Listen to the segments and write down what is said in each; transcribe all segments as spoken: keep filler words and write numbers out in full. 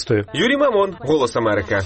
Алушти. Юрій Мамон, Голос Америки.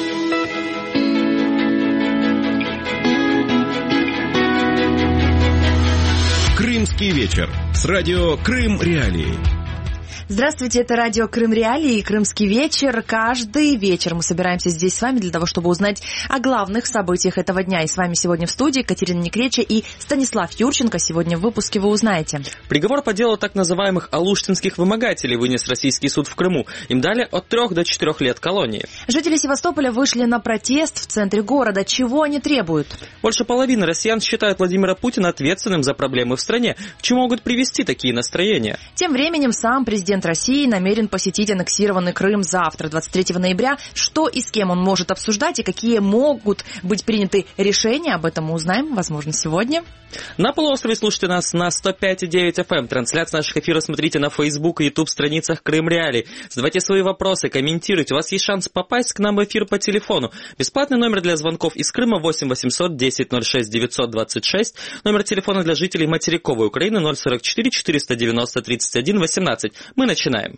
Крымский вечер с радио «Крым Реалии». Здравствуйте, это радио «Крым Реалии» и «Крымский вечер». Каждый вечер мы собираемся здесь с вами для того, чтобы узнать о главных событиях этого дня. И с вами сегодня в студии Катерина Некреча и Станислав Юрченко. Сегодня в выпуске вы узнаете. Приговор по делу так называемых алуштинских вымогателей вынес российский суд в Крыму. Им дали от трех до четырех лет колонии. Жители Севастополя вышли на протест в центре города. Чего они требуют? Больше половины россиян считают Владимира Путина ответственным за проблемы в стране. К чему могут привести такие настроения? Тем временем сам президент России намерен посетить аннексированный Крым завтра, двадцать третьего ноября. Что и с кем он может обсуждать и какие могут быть приняты решения, об этом мы узнаем, возможно, сегодня. На полуострове слушайте нас на сто пять и девять эф эм. Трансляцию наших эфиров смотрите на Facebook и YouTube страницах Крым Реалии. Задавайте свои вопросы, комментируйте. У вас есть шанс попасть к нам в эфир по телефону. Бесплатный номер для звонков из Крыма восемь восемьсот десять ноль шесть девятьсот двадцать шесть. Номер телефона для жителей материковой Украины ноль сорок четыре четыреста девяносто тридцать один восемнадцать. Мы начинаем.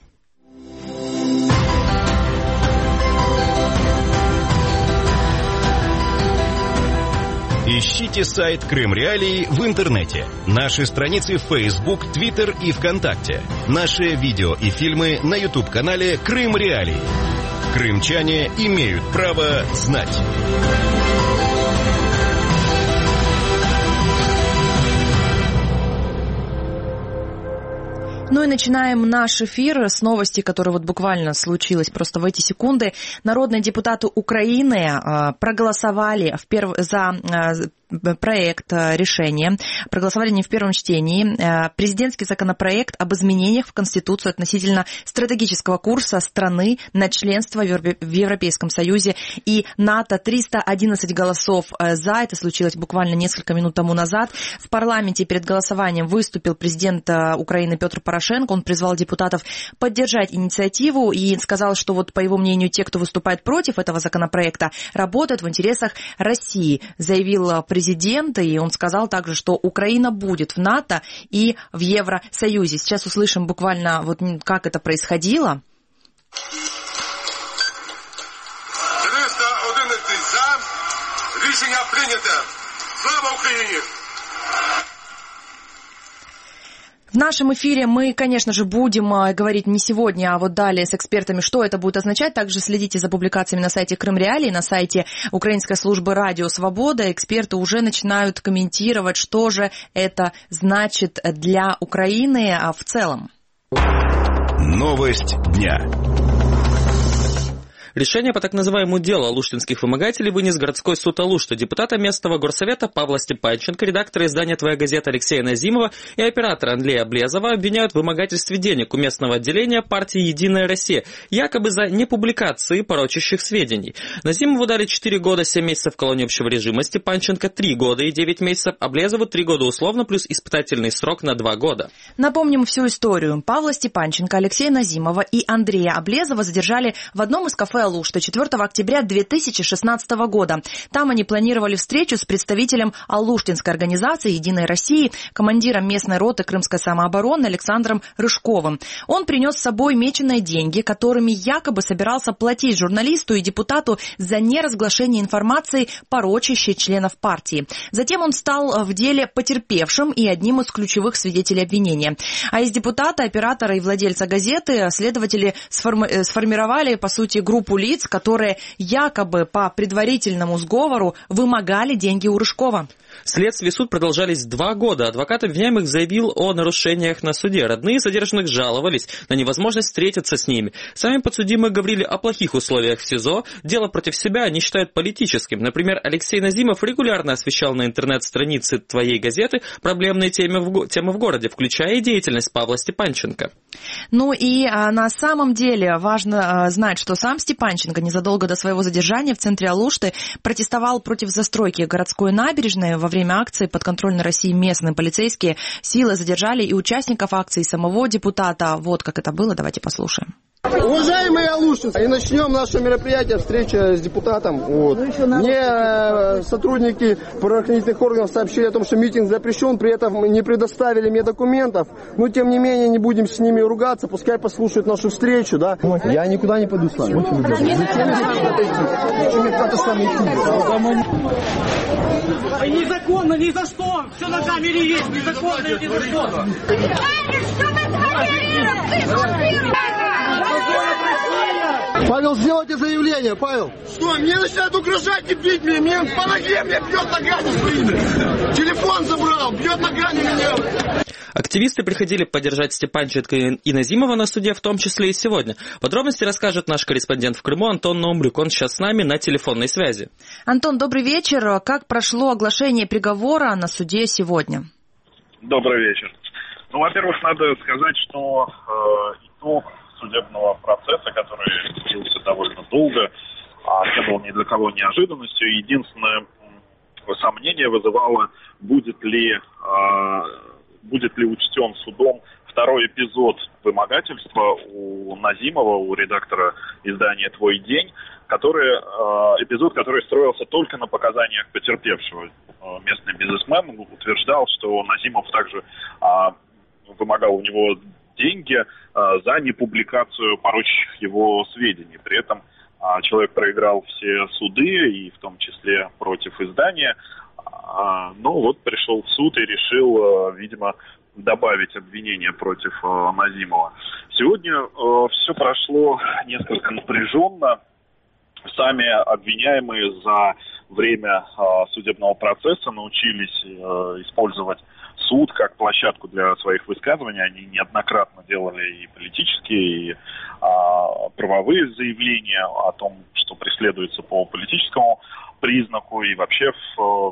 Ищите сайт Крым Реалии в интернете. Наши страницы в Facebook, Twitter и ВКонтакте. Наши видео и фильмы на YouTube-канале Крым Реалии. Крымчане имеют право знать. Ну и начинаем наш эфир с новости, которая вот буквально случилась просто в эти секунды. Народные депутаты Украины э, проголосовали в перв... за э, проект решения, проголосовали не в первом чтении. Э, президентский законопроект об изменениях в Конституцию относительно стратегического курса страны на членство в Европейском Союзе и НАТО. триста одиннадцать голосов за. Это случилось буквально несколько минут тому назад. В парламенте перед голосованием выступил президент Украины Петр Порошенко. Он призвал депутатов поддержать инициативу и сказал, что вот по его мнению те, кто выступает против этого законопроекта, работают в интересах России, заявил президент, и он сказал также, что Украина будет в НАТО и в Евросоюзе. Сейчас услышим буквально вот как это происходило. триста одинадцять за. Рішення прийнято. Слава Україні! В нашем эфире мы, конечно же, будем говорить не сегодня, а вот далее с экспертами, что это будет означать. Также следите за публикациями на сайте Крым Реалии, на сайте Украинской службы Радио Свобода. Эксперты уже начинают комментировать, что же это значит для Украины в целом. Новость дня. Решение по так называемому делу алуштинских вымогателей вынес городской суд Алушты. Депутата местного горсовета Павла Степанченко, редактора издания «Твоя газета» Алексея Назимова и оператора Андрея Облезова обвиняют в вымогательстве денег у местного отделения партии «Единая Россия», якобы за непубликации порочащих сведений. Назимову дали четыре года семь месяцев в колонии общего режима, Степанченко три года и девять месяцев, Облезову три года условно плюс испытательный срок на два года. Напомним всю историю. Павла Степанченко, Алексея Назимова и Андрея Облезова задержали в одном из кафе Алушты четвёртого октября две тысячи шестнадцатого года. Там они планировали встречу с представителем алуштинской организации «Единой России», командиром местной роты крымской самообороны Александром Рыжковым. Он принес с собой меченые деньги, которыми якобы собирался платить журналисту и депутату за неразглашение информации, порочащей членов партии. Затем он стал в деле потерпевшим и одним из ключевых свидетелей обвинения. А из депутата, оператора и владельца газеты следователи сформи- сформировали, по сути, группу лиц, которые якобы по предварительному сговору вымогали деньги у Рыжкова. Следствие и суд продолжались два года. Адвокат обвиняемых заявил о нарушениях на суде. Родные задержанных жаловались на невозможность встретиться с ними. Сами подсудимые говорили о плохих условиях в СИЗО. Дело против себя они считают политическим. Например, Алексей Назимов регулярно освещал на интернет-странице «Твоей газеты» проблемные темы в, го- темы в городе, включая и деятельность Павла Степанченко. Ну и а, на самом деле важно а, знать, что сам Степанченко незадолго до своего задержания в центре Алушты протестовал против застройки городской набережной. Во время акции подконтрольной России местные полицейские силы задержали и участников акции, и самого депутата. Вот как это было, давайте послушаем. Уважаемые алушинцы, и начнем наше мероприятие, встреча с депутатом. Вот. Мне сотрудники правоохранительных органов сообщили о том, что митинг запрещен, при этом не предоставили мне документов. Но тем не менее не будем с ними ругаться, пускай послушают нашу встречу, да. Я никуда не пойду с вами. Незаконно, ни за что! Все на камере есть, незаконно и ни за что! Павел, сделайте заявление, Павел. Что, мне начинают угрожать и бить меня, мне по ноге, мне бьет ногами своими. Телефон забрал, бьет ногами меня. Активисты приходили поддержать Степанченко и Назимова на суде, в том числе и сегодня. Подробности расскажет наш корреспондент в Крыму Антон Наумлюк. Он сейчас с нами на телефонной связи. Антон, добрый вечер. Как прошло оглашение приговора на суде сегодня? Добрый вечер. Ну, во-первых, надо сказать, что э, итог судебного процесса, который длился довольно долго, а не был ни для кого неожиданностью. Единственное сомнение вызывало, будет ли, э, будет ли учтен судом второй эпизод вымогательства у Назимова, у редактора издания «Твой день», который, э, эпизод, который строился только на показаниях потерпевшего. Э, местный бизнесмен утверждал, что Назимов также э, вымогал у него деньги а, за непубликацию порочащих его сведений. При этом а, человек проиграл все суды, и в том числе против издания. А, но вот пришел в суд и решил, а, видимо, добавить обвинение против а, Назимова. Сегодня а, все прошло несколько напряженно. Сами обвиняемые за время а, судебного процесса научились а, использовать суд как площадку для своих высказываний. Они неоднократно делали и политические, и а, правовые заявления о том, что преследуется по политическому признаку, и вообще в,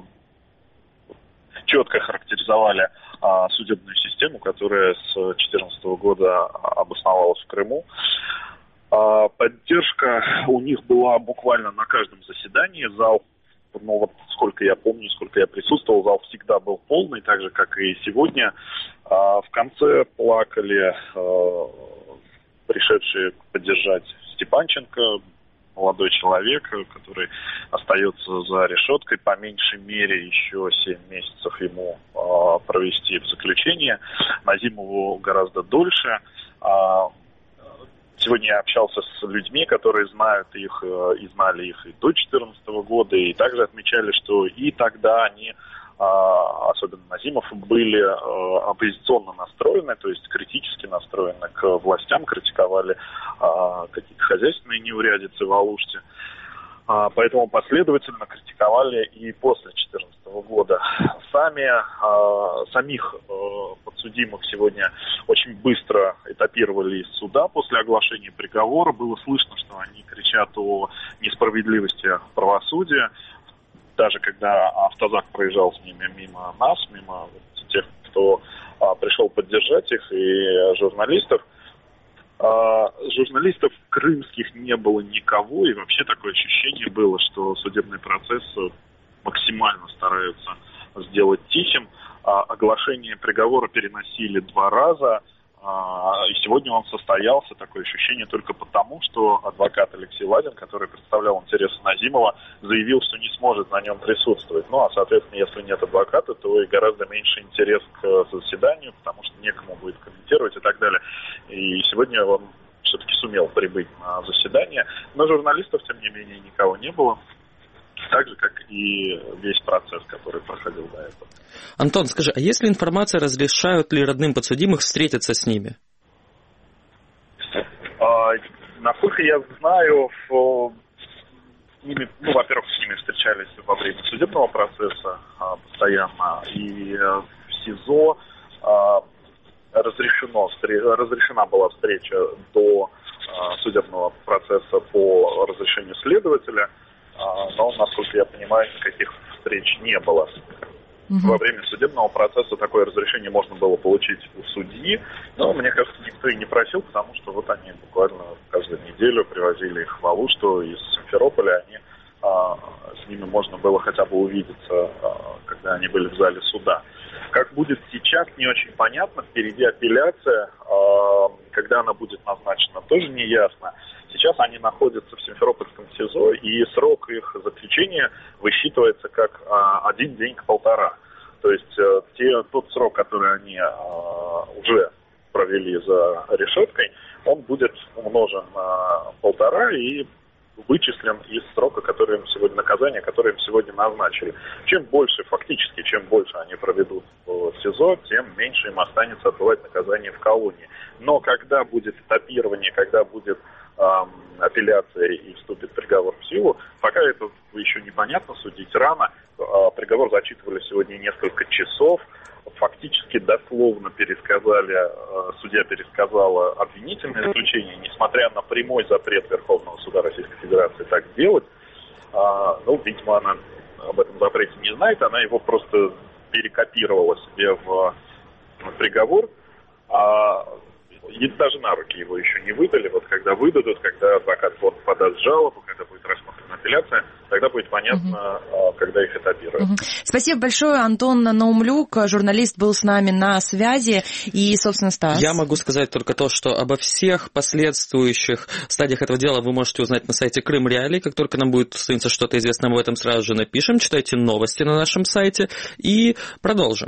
четко характеризовали а, судебную систему, которая с две тысячи четырнадцатого года обосновалась в Крыму. А, поддержка у них была буквально на каждом заседании. Зал, ну вот сколько я помню, сколько я присутствовал, зал всегда был полный, так же, как и сегодня. А, в конце плакали а, пришедшие поддержать Степанченко, молодой человек, который остается за решеткой, по меньшей мере еще семь месяцев ему а, провести в заключении. Назимову гораздо дольше. А, Сегодня я общался с людьми, которые знают их и знали их и до две тысячи четырнадцатого года, и также отмечали, что и тогда они, особенно Назимов, были оппозиционно настроены, то есть критически настроены к властям, критиковали какие-то хозяйственные неурядицы в Алуште. Поэтому последовательно критиковали и после две тысячи четырнадцатого года. Сами, самих подсудимых сегодня очень быстро этапировали из суда после оглашения приговора. Было слышно, что они кричат о несправедливости правосудия. Даже когда автозак проезжал с ними мимо нас, мимо тех, кто пришел поддержать их, и журналистов, А, журналистов крымских не было никого, и вообще такое ощущение было, что судебный процесс максимально стараются сделать тихим. А, оглашение приговора переносили два раза, а, и сегодня он состоялся, такое ощущение, только потому, что адвокат Алексей Ладин, который представлял интересы Назимова, заявил, что не сможет на нем присутствовать. Ну, а, соответственно, если нет адвоката, то и гораздо меньше интерес к заседанию, потому что некому будет комментировать и так далее. И сегодня он все-таки сумел прибыть на заседание, но журналистов, тем не менее, никого не было. Так же, как и весь процесс, который проходил до этого. Антон, скажи, а есть ли информация, разрешают ли родным подсудимых встретиться с ними? А, насколько я знаю, в, с ними, ну, во-первых, с ними встречались во время судебного процесса а, постоянно, и а, в СИЗО а, разрешено, разрешена была встреча до а, судебного процесса по разрешению следователя. Но, насколько я понимаю, никаких встреч не было. Угу. Во время судебного процесса такое разрешение можно было получить у судьи, но, мне кажется, никто и не просил, потому что вот они буквально каждую неделю привозили их в Алушту из Симферополя, они, а, с ними можно было хотя бы увидеться, а, когда они были в зале суда. Как будет сейчас, не очень понятно. Впереди апелляция. Когда она будет назначена, тоже не ясно. Сейчас они находятся в Симферопольском СИЗО, и срок их заключения высчитывается как один день к полтора. То есть те, тот срок, который они уже провели за решеткой, он будет умножен на полтора и вычислен из срока, который им сегодня, наказания, которое им сегодня назначили. Чем больше, фактически, чем больше они проведут в СИЗО, тем меньше им останется отбывать наказание в колонии. Но когда будет этапирование, когда будет эм, апелляция и вступит приговор в силу, пока это еще непонятно, судить рано. Э, приговор зачитывали сегодня несколько часов. Фактически дословно пересказали, судья пересказала обвинительное заключение, несмотря на прямой запрет Верховного суда Российской Федерации так делать. Ну, видимо, она об этом запрете не знает, она его просто перекопировала себе в приговор. И даже на руки его еще не выдали. Вот когда выдадут, когда адвокат подаст жалобу, когда будет рассмотрена апелляция, тогда будет понятно, угу. когда их этапируют. Угу. Спасибо большое. Антон Наумлюк, журналист, был с нами на связи. И, собственно, Стас. Я могу сказать только то, что обо всех последующих стадиях этого дела вы можете узнать на сайте Крым Реалии. Как только нам будет становиться что-то известно, мы об этом сразу же напишем. Читайте новости на нашем сайте и продолжим.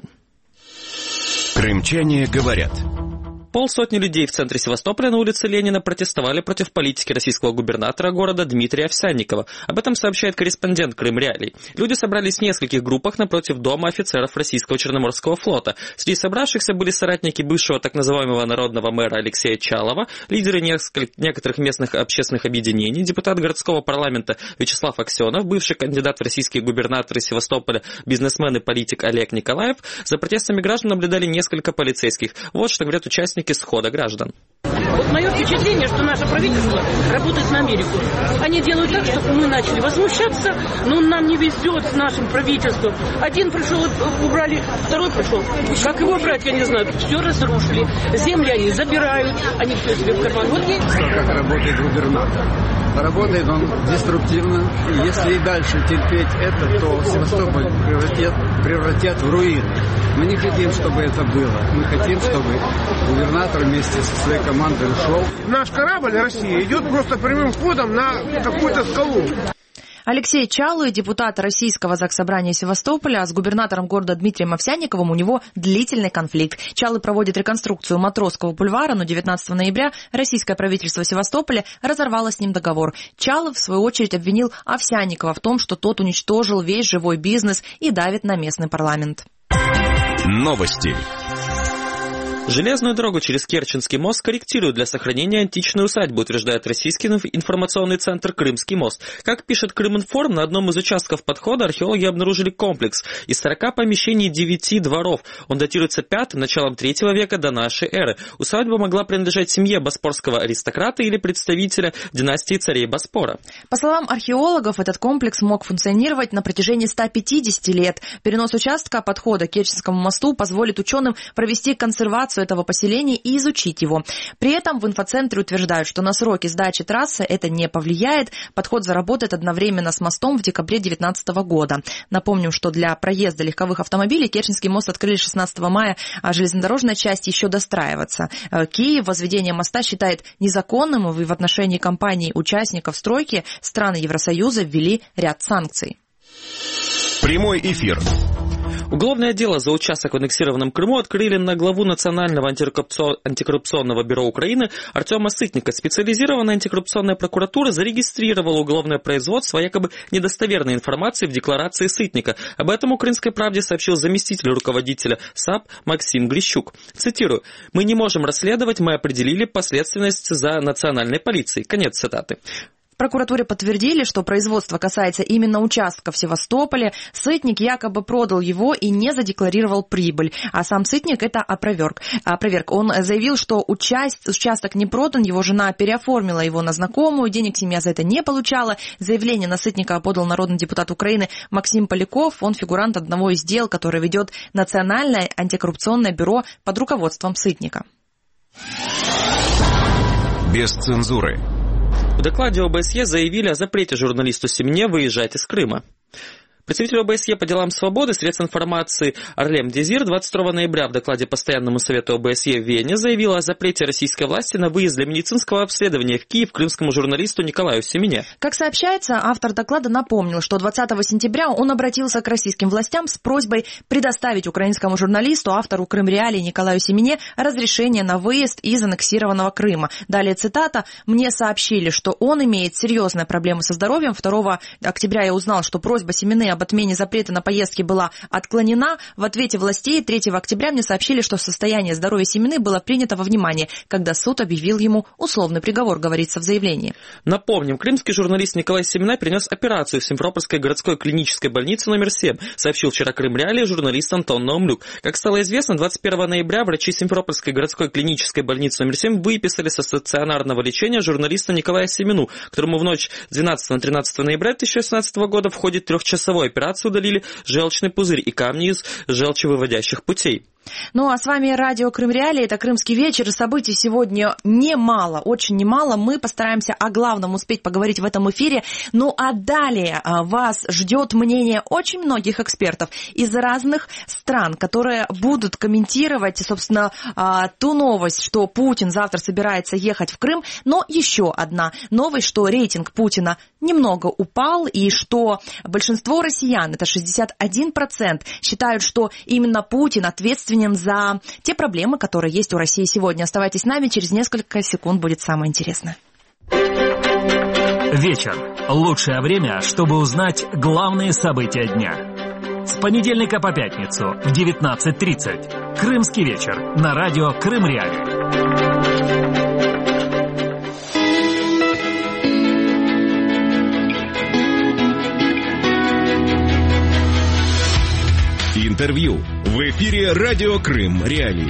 Крымчане говорят. Полсотни людей в центре Севастополя на улице Ленина протестовали против политики российского губернатора города Дмитрия Овсянникова. Об этом сообщает корреспондент Крым Реалий. Люди собрались в нескольких группах напротив дома офицеров российского Черноморского флота. Среди собравшихся были соратники бывшего так называемого народного мэра Алексея Чалова, лидеры нескольких, некоторых местных общественных объединений, депутат городского парламента Вячеслав Аксенов, бывший кандидат в российские губернаторы Севастополя, бизнесмен и политик Олег Николаев. За протестами граждан наблюдали несколько полицейских. Вот что говорят участники схода граждан. Вот мое впечатление, что наше правительство работает на Америку. Они делают так, чтобы мы начали возмущаться, но нам не везет с нашим правительством. Один пришел, убрали, второй пришел. Как его брать, я не знаю. Все разрушили. Земли они забирают, они все себе в карман. Вот есть. Как работает губернатор. Работает он деструктивно. И если и дальше терпеть это, то Севастополь превратят, превратят в руины. Мы не хотим, чтобы это было. Мы хотим, чтобы губернатор вместе со своей командой ушел. Наш корабль Россия идет просто прямым ходом на какую-то скалу. Алексей Чалый, депутат Российского Заксобрания Севастополя, с губернатором города Дмитрием Овсянниковым у него длительный конфликт. Чалый проводит реконструкцию Матросского бульвара, но девятнадцатого ноября российское правительство Севастополя разорвало с ним договор. Чалый, в свою очередь, обвинил Овсянникова в том, что тот уничтожил весь живой бизнес и давит на местный парламент. Новости. Железную дорогу через Керченский мост корректируют для сохранения античной усадьбы, утверждает российский информационный центр «Крымский мост». Как пишет Крыминформ, на одном из участков подхода археологи обнаружили комплекс из сорока помещений девяти дворов. Он датируется пятым, началом третьего века до нашей эры. Усадьба могла принадлежать семье боспорского аристократа или представителя династии царей Боспора. По словам археологов, этот комплекс мог функционировать на протяжении ста пятидесяти лет. Перенос участка подхода к Керченскому мосту позволит ученым провести консервацию этого поселения и изучить его. При этом в инфоцентре утверждают, что на сроки сдачи трассы это не повлияет. Подход заработает одновременно с мостом в декабре две тысячи девятнадцатого года. Напомним, что для проезда легковых автомобилей Керченский мост открыли шестнадцатого мая, а железнодорожная часть еще достраивается. Киев возведение моста считает незаконным, и в отношении компаний-участников стройки страны Евросоюза ввели ряд санкций. Прямой эфир. Уголовное дело за участок в аннексированном Крыму открыли на главу Национального антикоррупционного бюро Украины Артема Сытника. Специализированная антикоррупционная прокуратура зарегистрировала уголовное производство о якобы недостоверной информации в декларации Сытника. Об этом «Украинской правде» сообщил заместитель руководителя САП Максим Грищук. Цитирую: «Мы не можем расследовать, мы определили последственность за национальной полицией». Конец цитаты. В прокуратуре подтвердили, что производство касается именно участка в Севастополе. Сытник якобы продал его и не задекларировал прибыль. А сам Сытник это опроверг. опроверг. Он заявил, что участ... участок не продан, его жена переоформила его на знакомую, денег семья за это не получала. Заявление на Сытника подал народный депутат Украины Максим Поляков. Он фигурант одного из дел, которое ведет Национальное антикоррупционное бюро под руководством Сытника. Без цензуры. В докладе ОБСЕ заявили о запрете журналисту Семене выезжать из Крыма. Представитель ОБСЕ по делам свободы, средств информации Арлем Дезир двадцать второго ноября в докладе Постоянному совету ОБСЕ в Вене заявила о запрете российской власти на выезд для медицинского обследования в Киев крымскому журналисту Николаю Семене. Как сообщается, автор доклада напомнил, что двадцатого сентября он обратился к российским властям с просьбой предоставить украинскому журналисту, автору Крым Реалий Николаю Семене, разрешение на выезд из аннексированного Крыма. Далее цитата. «Мне сообщили, что он имеет серьезные проблемы со здоровьем. второго октября я узнал, что просьба Семене об отмене запрета на поездки была отклонена. В ответе властей третьего октября мне сообщили, что состояние здоровья Семены было принято во внимание, когда суд объявил ему условный приговор», говорится в заявлении. Напомним, крымский журналист Николай Семена перенес операцию в Симферопольской городской клинической больнице номер семь, сообщил вчера Крым Реалии журналист Антон Наумлюк. Как стало известно, двадцать первого ноября врачи Симферопольской городской клинической больницы номер семь выписали со стационарного лечения журналиста Николая Семену, которому в ночь с двенадцатого на тринадцатое ноября две тысячи шестнадцатого года в ходе трехчасовой операции удалили желчный пузырь и камни из желчевыводящих путей. Ну, а с вами радио Крым Реалии, это «Крымский вечер». Событий сегодня немало, очень немало. Мы постараемся о главном успеть поговорить в этом эфире. Ну, а далее вас ждет мнение очень многих экспертов из разных стран, которые будут комментировать, собственно, ту новость, что Путин завтра собирается ехать в Крым. Но еще одна новость, что рейтинг Путина немного упал, и что большинство россиян, это шестьдесят один процент, считают, что именно Путин ответственен за те проблемы, которые есть у России сегодня. Оставайтесь с нами, через несколько секунд будет самое интересное. Вечер. Лучшее время, чтобы узнать главные события дня. С понедельника по пятницу в девятнадцать тридцать. Крымский вечер на радио Крым Реалии. Интервью. В эфире радио Крым Реалии.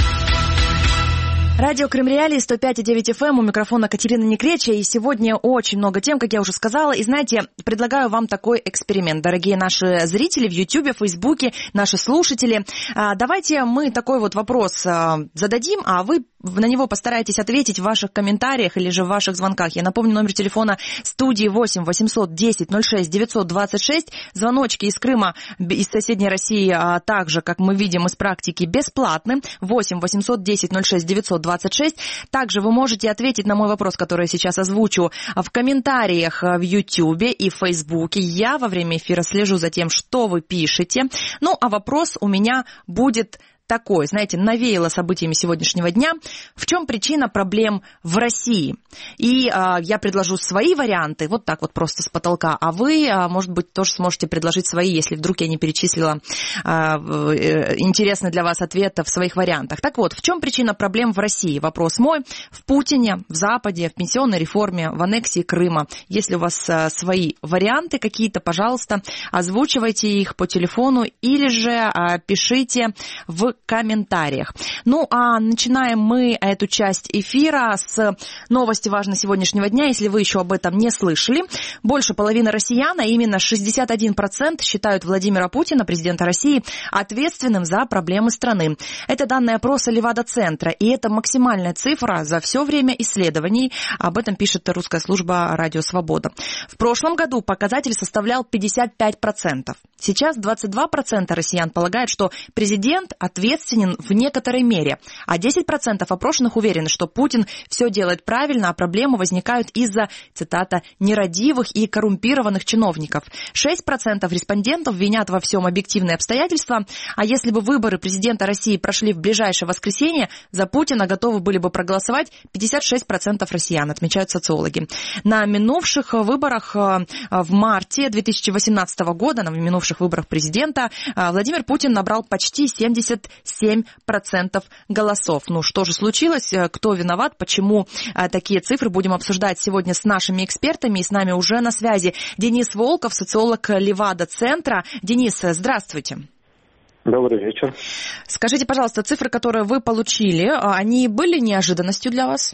Радио Крым Реалии, сто пять и девять эф эм, у микрофона Катерина Некреча, и сегодня очень много тем, как я уже сказала, и знаете, предлагаю вам такой эксперимент, дорогие наши зрители в Ютьюбе, в Фейсбуке, наши слушатели. Давайте мы такой вот вопрос зададим, а вы на него постарайтесь ответить в ваших комментариях или же в ваших звонках. Я напомню, номер телефона студии восемь восемьсот десять ноль шесть девятьсот двадцать шесть. Звоночки из Крыма, из соседней России, а также, как мы видим из практики, бесплатны. восемь восемьсот десять ноль шесть девятьсот двадцать шесть. Также вы можете ответить на мой вопрос, который я сейчас озвучу, в комментариях в Ютьюбе и в Фейсбуке. Я во время эфира слежу за тем, что вы пишете. Ну, а вопрос у меня будет такой, знаете, навеяло событиями сегодняшнего дня. В чем причина проблем в России? И а, я предложу свои варианты, вот так вот просто с потолка, а вы, а, может быть, тоже сможете предложить свои, если вдруг я не перечислила а, э, интересный для вас ответ в своих вариантах. Так вот, в чем причина проблем в России? Вопрос мой. В Путине, в Западе, в пенсионной реформе, в аннексии Крыма. Если у вас а, свои варианты какие-то, пожалуйста, озвучивайте их по телефону или же а, пишите в комментариях. Ну, а начинаем мы эту часть эфира с новости важной сегодняшнего дня. Если вы еще об этом не слышали, больше половины россиян, а именно шестьдесят один процент, считают Владимира Путина, президента России, ответственным за проблемы страны. Это данные опроса Левада-центра, и это максимальная цифра за все время исследований. Об этом пишет русская служба «Радио Свобода». В прошлом году показатель составлял пятьдесят пять процентов. Сейчас двадцать два процента россиян полагают, что президент ответственен ответственен в некоторой мере, а десять процентов опрошенных уверены, что Путин все делает правильно, а проблемы возникают из-за, цитата, нерадивых и коррумпированных чиновников. шесть процентов респондентов винят во всем объективные обстоятельства, а если бы выборы президента России прошли в ближайшее воскресенье, за Путина готовы были бы проголосовать пятьдесят шесть процентов россиян, отмечают социологи. На минувших выборах в марте две тысячи восемнадцатого года, на минувших выборах президента, Владимир Путин набрал почти семьдесят семь процентов голосов. Ну, что же случилось? Кто виноват? Почему такие цифры? Будем обсуждать сегодня с нашими экспертами. И с нами уже на связи Денис Волков, социолог Левада-центра. Денис, здравствуйте. Добрый вечер. Скажите, пожалуйста, цифры, которые вы получили, они были неожиданностью для вас?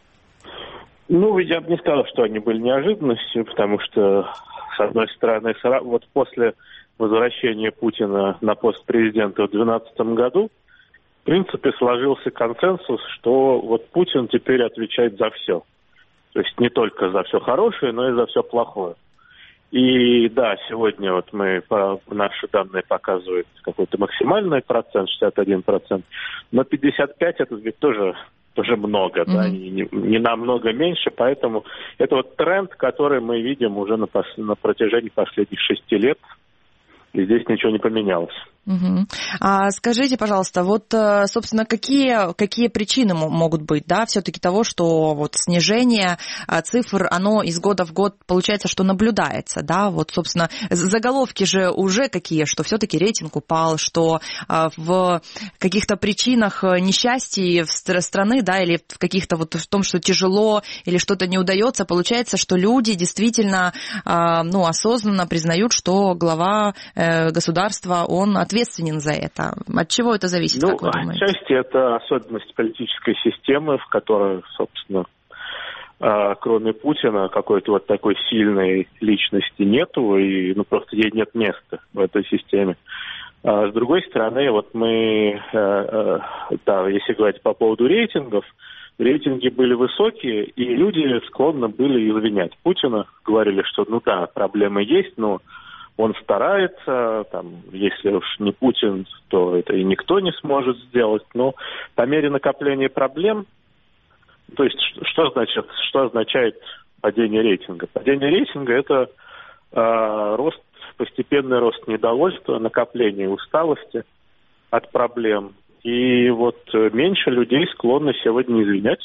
Ну, я бы не сказал, что они были неожиданностью, потому что, с одной стороны, вот после возвращения Путина на пост президента в две тысячи двенадцатом году, в принципе, сложился консенсус, что вот Путин теперь отвечает за все. То есть не только за все хорошее, но и за все плохое. И да, сегодня вот мы, по, наши данные показывают какой-то максимальный процент, шестьдесят один процент, но пятьдесят пять это ведь тоже, тоже много, mm-hmm. да, не, не намного меньше, поэтому это вот тренд, который мы видим уже на, пос, на протяжении последних шести лет, и здесь ничего не поменялось. Угу. А скажите, пожалуйста, вот, собственно, какие, какие причины могут быть, да, все-таки того, что вот снижение цифр, оно из года в год, получается, что наблюдается, да, вот, собственно, заголовки же уже какие, что все-таки рейтинг упал, что в каких-то причинах несчастья страны, да, или в каких-то вот в том, что тяжело или что-то не удается, получается, что люди действительно, ну, осознанно признают, что глава государства, он ответственен ответственен за это? От чего это зависит, ну, как вы думаете? Отчасти это особенность политической системы, в которой, собственно, кроме Путина какой-то вот такой сильной личности нету, и ну, просто ей нет места в этой системе. А с другой стороны, вот мы, да, если говорить по поводу рейтингов, рейтинги были высокие, и люди склонны были извинять Путина, говорили, что ну да, проблемы есть, но он старается, там, если уж не Путин, то это и никто не сможет сделать. Но по мере накопления проблем, то есть что значит, что означает падение рейтинга? Падение рейтинга – это э, рост, постепенный рост недовольства, накопление усталости от проблем. И вот меньше людей склонны сегодня извинять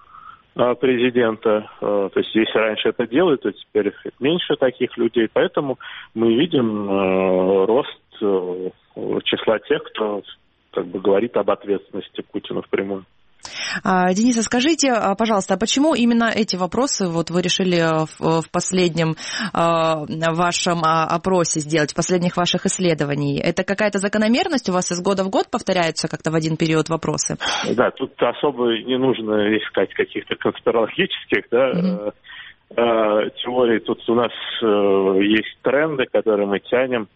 президента. То есть если раньше это делали, то теперь меньше таких людей. Поэтому мы видим э, рост э, числа тех, кто как бы говорит об ответственности Путина впрямую. Денис, а скажите, пожалуйста, а почему именно эти вопросы вот вы решили в, в последнем э, вашем опросе сделать, в последних ваших исследованиях? Это какая-то закономерность у вас из года в год повторяются как-то в один период вопросы? Да, тут особо не нужно искать каких-то конспирологических, да, mm-hmm. э, теорий. Тут у нас э, есть тренды, которые мы тянем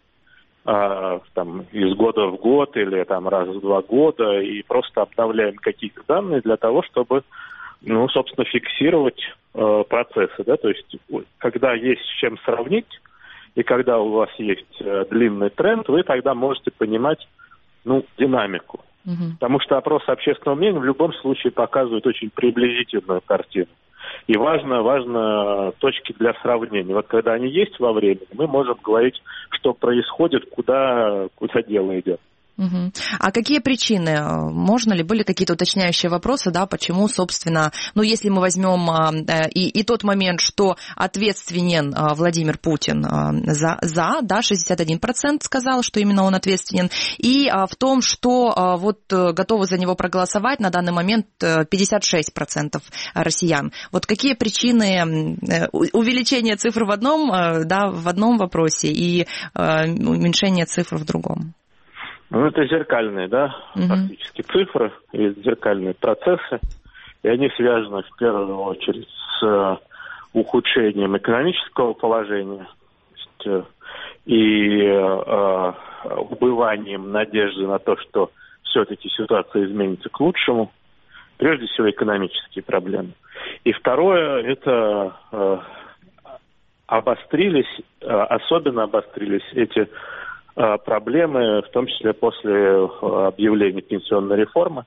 там, из года в год или там, раз в два года и просто обновляем какие-то данные для того, чтобы, ну, собственно, фиксировать э, процессы. Да? То есть, когда есть с чем сравнить, и когда у вас есть э, длинный тренд, вы тогда можете понимать, ну, динамику. Угу. Потому что опрос общественного мнения в любом случае показывает очень приблизительную картину. И важно, важно точки для сравнения. Вот когда они есть во времени, мы можем говорить, что происходит, куда, куда дело идет. Угу. А какие причины? Можно ли, были какие-то уточняющие вопросы, да, почему, собственно, ну, если мы возьмем э, и, и тот момент, что ответственен э, Владимир Путин э, за, за, да, шестьдесят один процент сказал, что именно он ответственен, и э, в том, что э, вот э, готовы за него проголосовать на данный момент э, пятьдесят шесть процентов россиян. Вот какие причины э, увеличения цифр в одном, э, да, в одном вопросе и э, уменьшения цифр в другом? Ну, это зеркальные, да, uh-huh. фактически цифры, и зеркальные процессы, и они связаны в первую очередь с э, ухудшением экономического положения э, и э, убыванием надежды на то, что все-таки ситуация изменится к лучшему, прежде всего экономические проблемы. И второе, это э, обострились, э, особенно обострились эти проблемы, в том числе после объявления пенсионной реформы.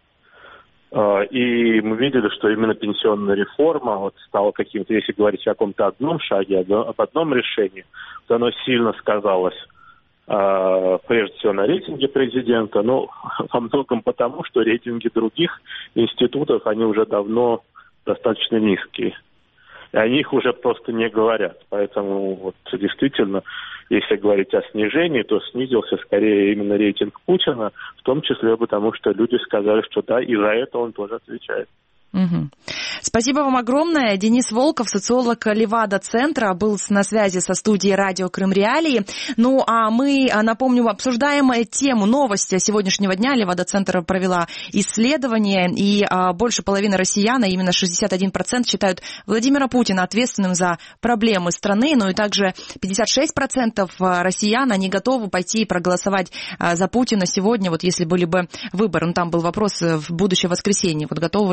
И мы видели, что именно пенсионная реформа вот стала каким-то, если говорить о каком-то одном шаге, об одном решении, то оно сильно сказалось прежде всего на рейтинге президента, но во многом потому, что рейтинги других институтов, они уже давно достаточно низкие. И о них уже просто не говорят. Поэтому вот действительно, если говорить о снижении, то снизился скорее именно рейтинг Путина, в том числе потому, что люди сказали, что да, и за это он тоже отвечает. Угу. Спасибо вам огромное. Денис Волков, социолог Левада-центра, был на связи со студией радио Крым Реалии. Ну, а мы, напомню, обсуждаем тему новости сегодняшнего дня. Левада-центр провела исследование, и а, больше половины россиян, а именно шестьдесят один процент, считают Владимира Путина ответственным за проблемы страны. Ну и также пятьдесят шесть процентов россиян, они готовы пойти и проголосовать а, за Путина сегодня, вот если были бы выборы. Ну, там был вопрос в будущее воскресенье. Вот готовы ли вы голосовать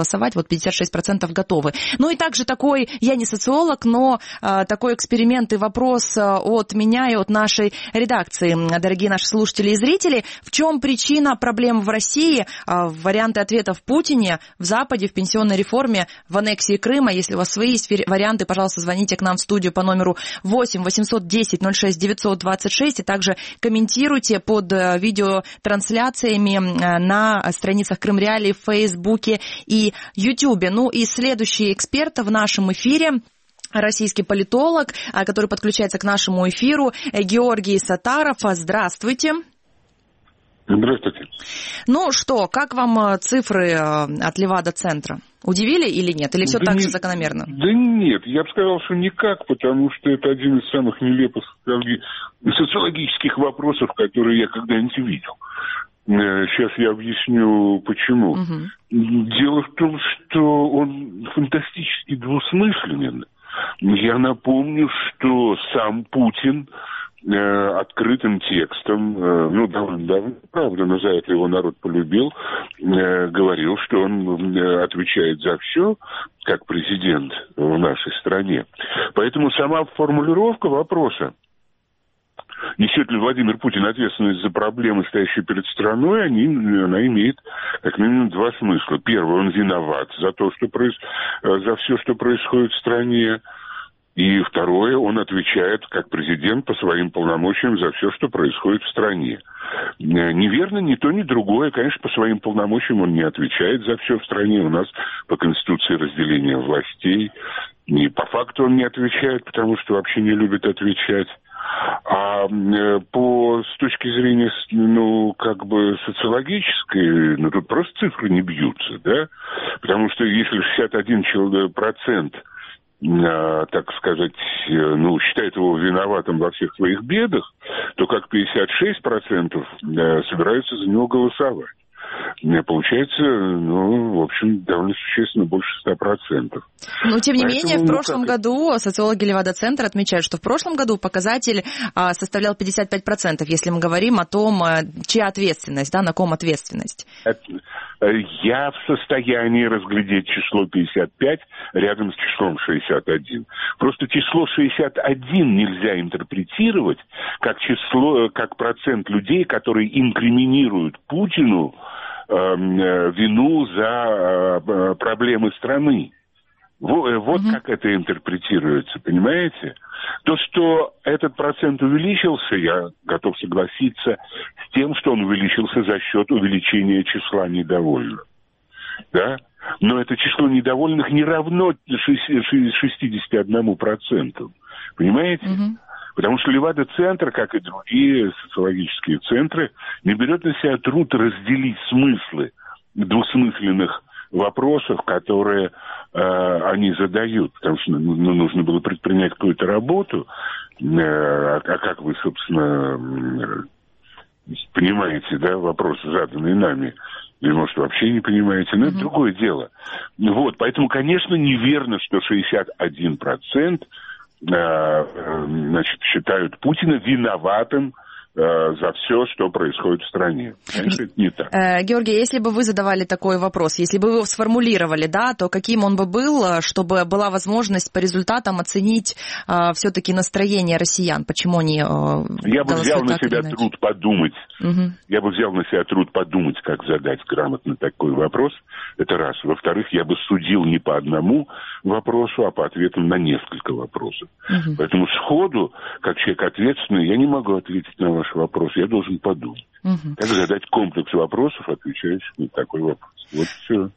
проголосовать, вот пятьдесят шесть процентов готовы. Ну и также такой, я не социолог, но а, такой эксперимент и вопрос от меня и от нашей редакции, дорогие наши слушатели и зрители, в чем причина проблем в России? А, варианты ответов в Путине, в Западе, в пенсионной реформе, в аннексии Крыма. Если у вас свои есть варианты, пожалуйста, звоните к нам в студию по номеру восемь восемьсот десять ноль шесть девятьсот двадцать шесть и также комментируйте под видеотрансляциями на страницах Крым Реалии в Фейсбуке и Ютубе. Ну и следующий эксперт в нашем эфире — российский политолог, который подключается к нашему эфиру, Георгий Саттаров. Здравствуйте. Здравствуйте. Ну что, как вам цифры от Левада-центра? Удивили или нет? Или все да так не, же закономерно? Да нет, я бы сказал, что никак, потому что это один из самых нелепых социологических вопросов, которые я когда-нибудь видел. Сейчас я объясню, почему. Угу. Дело в том, что он фантастически двусмысленен. Я напомню, что сам Путин э, открытым текстом, э, ну, довольно давно, правда, но за это его народ полюбил, э, говорил, что он э, отвечает за все, как президент в нашей стране. Поэтому сама формулировка вопроса, несет ли Владимир Путин ответственность за проблемы, стоящие перед страной, они, она имеет как минимум два смысла. Первый, он виноват за то, что проис... за все, что происходит в стране. И второе, он отвечает как президент по своим полномочиям за все, что происходит в стране. Неверно ни то, ни другое. Конечно, по своим полномочиям он не отвечает за все в стране. У нас по Конституции разделение властей. И по факту он не отвечает, потому что вообще не любит отвечать. А по, с точки зрения, ну, как бы социологической, ну, тут просто цифры не бьются, да? Потому что если шестьдесят один процент, так сказать, ну, считает его виноватым во всех своих бедах, то как пятьдесят шесть процентов собираются за него голосовать. Получается, ну, в общем, довольно существенно больше ста процентов. Но, тем не Поэтому, менее, в прошлом ну, как... году социологи Левада-центра отмечают, что в прошлом году показатель а, составлял пятьдесят пять процентов, если мы говорим о том, а, чья ответственность, да, на ком ответственность. Я в состоянии разглядеть число пятьдесят пять рядом с числом шестьдесят один. Просто число шестьдесят один нельзя интерпретировать как число, как процент людей, которые инкриминируют Путину э, вину за э, проблемы страны. Вот, вот mm-hmm. как это интерпретируется, понимаете? То, что этот процент увеличился, я готов согласиться с тем, что он увеличился за счет увеличения числа недовольных. Да? Но это число недовольных не равно шестьдесят один процент. Понимаете? Mm-hmm. Потому что Левада-центр, как и другие социологические центры, не берет на себя труд разделить смыслы двусмысленных вопросов, которые э, они задают, потому что ну, нужно было предпринять какую-то работу, э, а, а как вы, собственно, э, понимаете, да, вопросы, заданные нами, или, может, вообще не понимаете, но mm-hmm. это другое дело. Вот, поэтому, конечно, неверно, что шестьдесят один процент э, э, значит, считают Путина виноватым за все, что происходит в стране. Конечно, это не так. Георгий, если бы вы задавали такой вопрос, если бы вы его сформулировали, да, то каким он бы был, чтобы была возможность по результатам оценить э, все-таки настроение россиян? Почему они э, Я бы взял на себя иначе? труд подумать. Угу. Я бы взял на себя труд подумать, как задать грамотно такой вопрос. Это раз. Во-вторых, я бы судил не по одному вопросу, а по ответам на несколько вопросов. Угу. Поэтому сходу, как человек ответственный, я не могу ответить на ваш вопрос, я должен подумать. Угу. Как задать комплекс вопросов, отвечающих на такой вопрос. Вот все.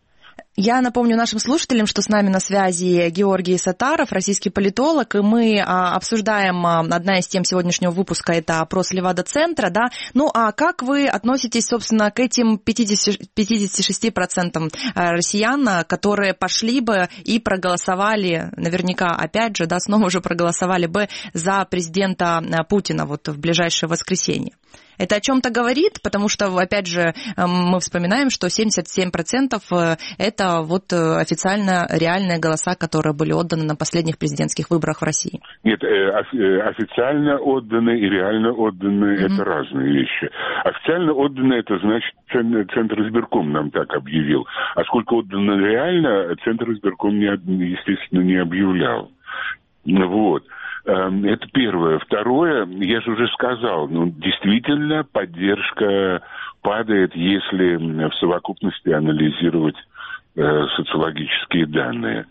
Я напомню нашим слушателям, что с нами на связи Георгий Саттаров, российский политолог, и мы а, обсуждаем, а, одна из тем сегодняшнего выпуска, это опрос Левада-центра, да. Ну, а как вы относитесь, собственно, к этим пятидесяти шести процентам россиян, которые пошли бы и проголосовали, наверняка, опять же, да, снова же проголосовали бы за президента Путина вот в ближайшее воскресенье? Это о чем-то говорит, потому что, опять же, мы вспоминаем, что семьдесят семь процентов это это вот официально реальные голоса, которые были отданы на последних президентских выборах в России? Нет, официально отданы и реально отданы mm-hmm. это разные вещи. Официально отданы, это значит, Центр избирком нам так объявил. А сколько отдано реально, Центр избирком, не, естественно, не объявлял. Вот. Это первое. Второе, я же уже сказал, ну, действительно, поддержка падает, если в совокупности анализировать э, социологические данные.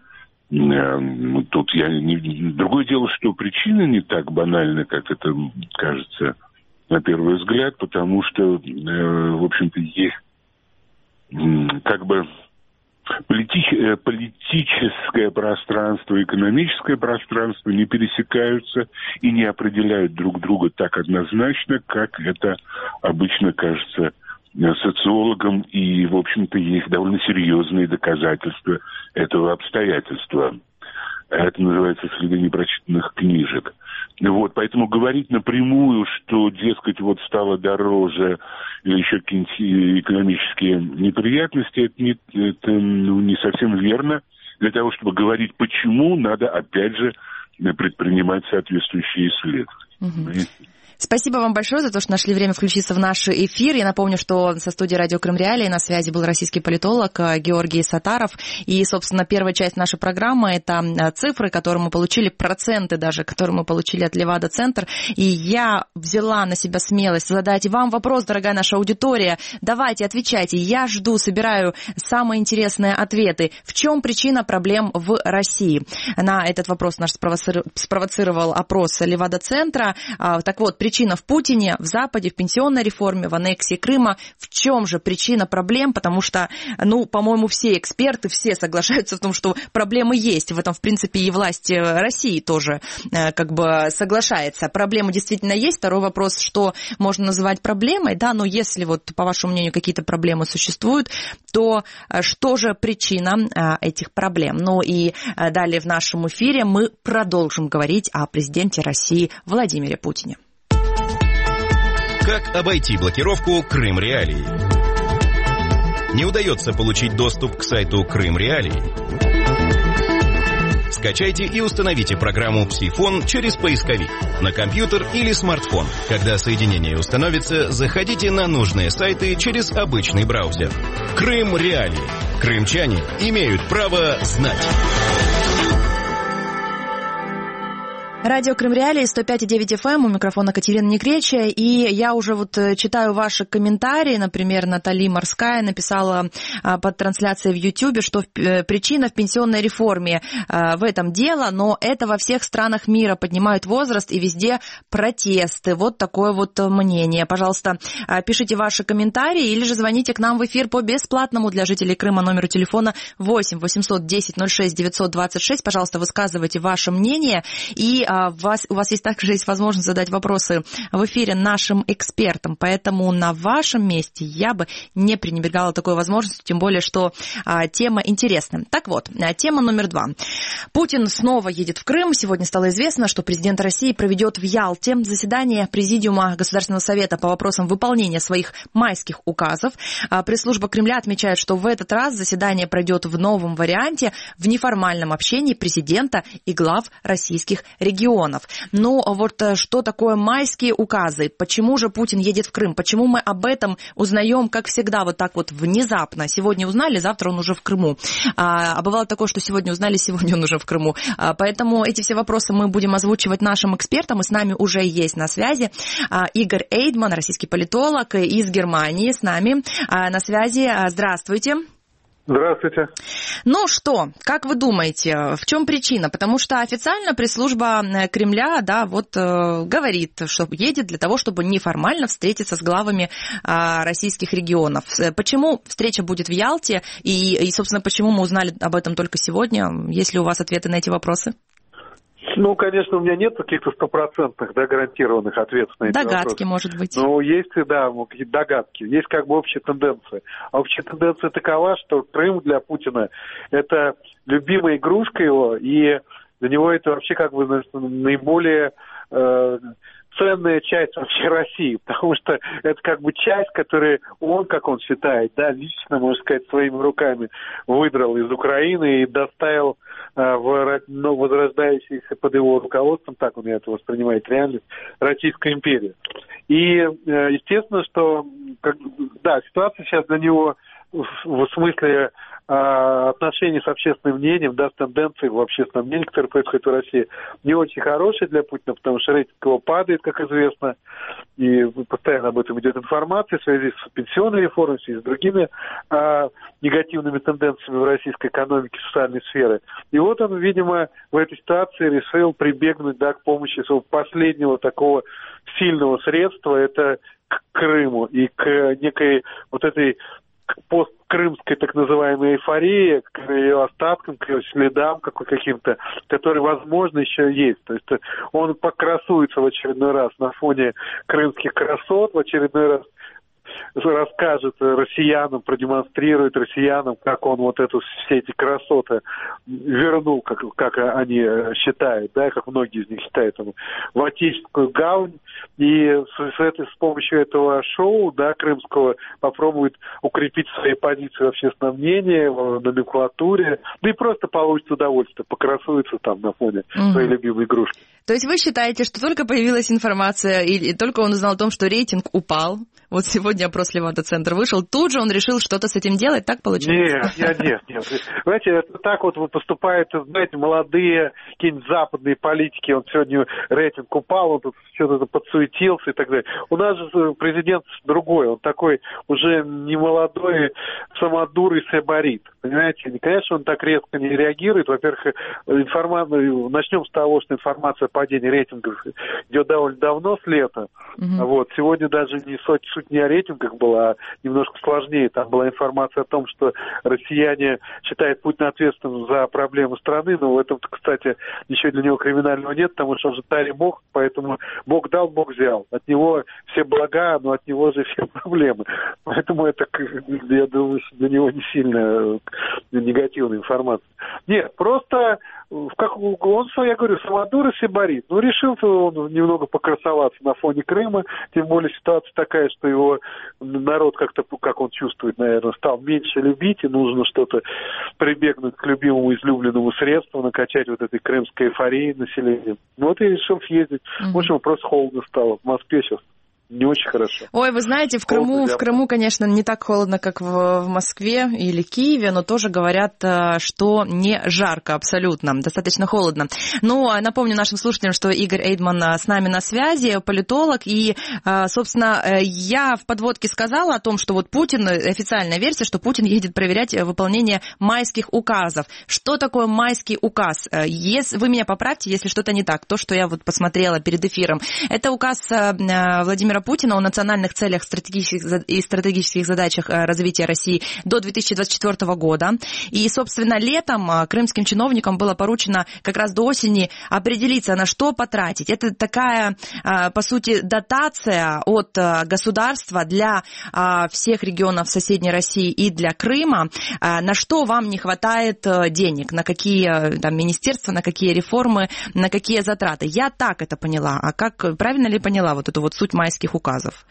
Э, тут я не... Другое дело, что причина не так банальна, как это кажется на первый взгляд, потому что, э, в общем-то, есть э, как бы... Полити- политическое пространство и экономическое пространство не пересекаются и не определяют друг друга так однозначно, как это обычно кажется социологам. И, в общем-то, есть довольно серьезные доказательства этого обстоятельства. Это называется «следы непрочитанных книжек». Вот, поэтому говорить напрямую, что, дескать, вот стало дороже или еще какие-нибудь экономические неприятности, это, не, это ну, не совсем верно. Для того, чтобы говорить почему, надо, опять же, предпринимать соответствующие исследования. Угу. Спасибо вам большое за то, что нашли время включиться в наш эфир. Я напомню, что со студией радио Крым Реалии на связи был российский политолог Георгий Саттаров. И, собственно, первая часть нашей программы – это цифры, которые мы получили, проценты даже, которые мы получили от Левада-центр. И я взяла на себя смелость задать вам вопрос, дорогая наша аудитория. Давайте, отвечайте. Я жду, собираю самые интересные ответы. В чем причина проблем в России? На этот вопрос наш спровоцировал опрос Левада-центра. Так вот, причина в Путине, в Западе, в пенсионной реформе, в аннексии Крыма. В чем же причина проблем? Потому что, ну, по-моему, все эксперты, все соглашаются в том, что проблемы есть. В этом, в принципе, и власть России тоже как бы соглашается. Проблемы действительно есть. Второй вопрос, что можно называть проблемой, да, но если вот, по вашему мнению, какие-то проблемы существуют, то что же причина этих проблем? Ну и далее в нашем эфире мы продолжим говорить о президенте России Владимире Путине. Как обойти блокировку Крым Реалии? Не удается получить доступ к сайту Крым Реалии? Скачайте и установите программу «Псифон» через поисковик на компьютер или смартфон. Когда соединение установится, заходите на нужные сайты через обычный браузер. Крым Реалии. Крымчане имеют право знать. Радио Крым Реалии, сто пять и девять эф эм, у микрофона Катерина Некречия, и я уже вот читаю ваши комментарии, например, Натали Морская написала под трансляцией в Ютьюбе, что причина в пенсионной реформе, в этом дело, но это во всех странах мира поднимают возраст и везде протесты. Вот такое вот мнение. Пожалуйста, пишите ваши комментарии или же звоните к нам в эфир по бесплатному для жителей Крыма номеру телефона восемь восемьсот десять ноль шесть девятьсот двадцать шесть. Пожалуйста, высказывайте ваше мнение, и У вас, у вас есть также есть возможность задать вопросы в эфире нашим экспертам, поэтому на вашем месте я бы не пренебрегала такой возможностью, тем более, что а, тема интересная. Так вот, тема номер два. Путин снова едет в Крым. Сегодня стало известно, что президент России проведет в Ялте заседание Президиума Государственного совета по вопросам выполнения своих майских указов. А, пресс-служба Кремля отмечает, что в этот раз заседание пройдет в новом варианте, в неформальном общении президента и глав российских регионов. регионов. Но вот что такое майские указы? Почему же Путин едет в Крым? Почему мы об этом узнаем, как всегда, вот так вот внезапно? Сегодня узнали, завтра он уже в Крыму. А, а бывало такое, что сегодня узнали, сегодня он уже в Крыму. А, поэтому эти все вопросы мы будем озвучивать нашим экспертам, и с нами уже есть на связи а, Игорь Эйдман, российский политолог из Германии, с нами а, на связи. Здравствуйте. Здравствуйте. Ну что, как вы думаете, в чем причина? Потому что официально пресс-служба Кремля, да, вот э, говорит, что едет для того, чтобы неформально встретиться с главами э, российских регионов. Почему встреча будет в Ялте и, и, собственно, почему мы узнали об этом только сегодня? Есть ли у вас ответы на эти вопросы? Ну, конечно, у меня нет каких-то стопроцентных, да, гарантированных ответов на эти догадки, вопросы. Догадки, может быть. Ну, есть, да, какие-то догадки. Есть как бы общая тенденция. А общая тенденция такова, что Крым для Путина – это любимая игрушка его, и для него это вообще как бы наиболее э, ценная часть вообще России, потому что это как бы часть, которую он, как он считает, да, лично, можно сказать, своими руками выдрал из Украины и доставил э, в ну, возрождающийся под его руководством, так он это воспринимает реальность, Российская империя. И, э, естественно, что, как, да, ситуация сейчас для него в, в смысле отношения с общественным мнением, да, с тенденцией в общественном мнении, которое происходит в России, не очень хорошие для Путина, потому что рейтинг его падает, как известно, и постоянно об этом идет информация в связи с пенсионной реформой, в связи с другими а, негативными тенденциями в российской экономике, социальной сфере. И вот он, видимо, в этой ситуации решил прибегнуть, да, к помощи своего последнего такого сильного средства, это к Крыму и к некой вот этой посткрымской так называемой эйфории, к ее остаткам, к ее следам каким-то, которые, возможно, еще есть. То есть он покрасуется в очередной раз на фоне крымских красот, в очередной раз расскажет россиянам, продемонстрирует россиянам, как он вот эту, все эти красоты вернул, как, как они считают, да, как многие из них считают, в отечественную гавань. И с, этой, с помощью этого шоу, да, крымского, попробует укрепить свои позиции в общественном мнении, в номенклатуре, да и просто получит удовольствие, покрасуется там на фоне mm-hmm. своей любимой игрушки. То есть вы считаете, что только появилась информация, и, и только он узнал о том, что рейтинг упал, вот сегодня опрос Левада-центр вышел, тут же он решил что-то с этим делать, так получается? Нет, нет, нет, нет. Знаете, это так вот поступают, знаете, молодые какие-нибудь западные политики, он сегодня рейтинг упал, он тут что-то подсуетился и так далее. У нас же президент другой, он такой уже не молодой самодур и себарит, понимаете? Конечно, он так резко не реагирует. Во-первых, информация, начнем с того, что информация о падении рейтингов идет довольно давно, с лета. Mm-hmm. Вот. Сегодня даже не суть, суть не о рейтингах была, а немножко сложнее. Там была информация о том, что россияне считают Путина ответственным за проблемы страны, но в этом, кстати, ничего для него криминального нет, потому что он же царь и бог, поэтому Бог дал, Бог взял. От него все блага, но от него же все проблемы. Поэтому это, я думаю, для него не сильно негативная информация. Нет, просто как он, я говорю, самодур и сибарит. Ну, решил он немного покрасоваться на фоне Крыма, тем более ситуация такая, что его народ как-то, как он чувствует, наверное, стал меньше любить, и нужно что-то прибегнуть к любимому излюбленному средству, накачать вот этой крымской эйфории населения. Ну, вот и решил съездить. Mm-hmm. В общем, просто холодно стало. В Москве сейчас не очень хорошо. Ой, вы знаете, в Крыму, в Крыму, конечно, не так холодно, как в, в Москве или Киеве, но тоже говорят, что не жарко абсолютно, достаточно холодно. Ну, напомню нашим слушателям, что Игорь Эйдман с нами на связи, политолог, и, собственно, я в подводке сказала о том, что вот Путин, официальная версия, что Путин едет проверять выполнение майских указов. Что такое майский указ? Если, вы меня поправьте, если что-то не так, то, что я вот посмотрела перед эфиром. Это указ Владимира Путина о национальных целях стратегических и стратегических задачах развития России до две тысячи двадцать четвёртого года. И, собственно, летом крымским чиновникам было поручено как раз до осени определиться, на что потратить. Это такая, по сути, дотация от государства для всех регионов соседней России и для Крыма. На что вам не хватает денег, на какие там министерства, на какие реформы, на какие затраты. Я так это поняла. А как, правильно ли поняла вот эту вот суть майских указов?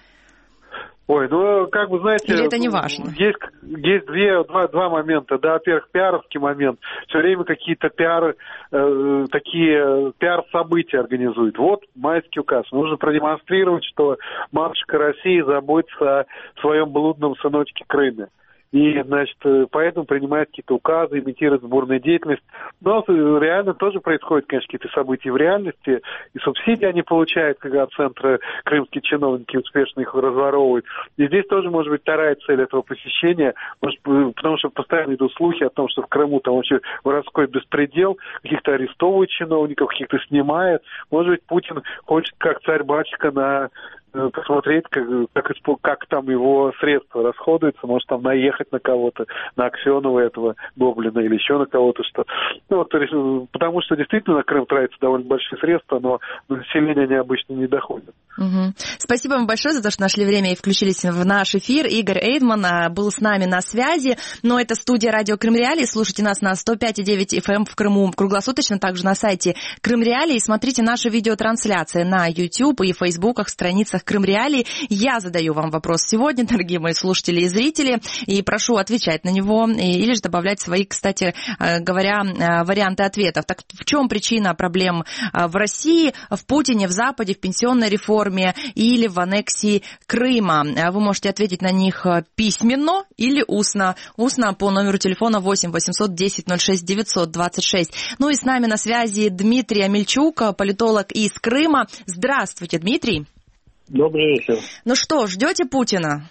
Ой, ну, как бы, знаете... Или это не важно? Есть, есть две, два, два момента. Да, во-первых, пиаровский момент. Все время какие-то пиары, э, такие пиар-события организуют. Вот майский указ. Нужно продемонстрировать, что матушка России заботится о своем блудном сыночке Крыме. И, значит, поэтому принимают какие-то указы, имитируют сборную деятельность. Но реально тоже происходят, конечно, какие-то события в реальности. И субсидии они получают, когда от центра крымские чиновники успешно их разворовывают. И здесь тоже может быть вторая цель этого посещения, может, потому что постоянно идут слухи о том, что в Крыму там вообще воровской беспредел, каких-то арестовывают чиновников, каких-то снимает. Может быть, Путин хочет, как царь-батюшка, на посмотреть, как, как, как там его средства расходуются, может там наехать на кого-то, на Аксенова этого гоблина или еще на кого-то, что... Ну, вот, потому что действительно на Крым тратятся довольно большие средства, но до населения они обычно не доходят. Угу. Спасибо вам большое за то, что нашли время и включились в наш эфир. Игорь Эйдман был с нами на связи, но это студия радио Крым Реалии. Слушайте нас на сто пять и девять эф эм в Крыму круглосуточно, также на сайте Крым Реалии. Смотрите наши видеотрансляции на YouTube и Фейсбуках, страницах Крым Реалии. Я задаю вам вопрос сегодня, дорогие мои слушатели и зрители, и прошу отвечать на него, или же добавлять свои, кстати говоря, варианты ответов. Так в чем причина проблем в России, в Путине, в Западе, в пенсионной реформе или в аннексии Крыма? Вы можете ответить на них письменно или устно. Устно по номеру телефона восемь восемьсот десять ноль шесть девятьсот двадцать шесть. Ну и с нами на связи Дмитрий Амельчук, политолог из Крыма. Здравствуйте, Дмитрий. Добрый вечер. Ну что, ждете Путина?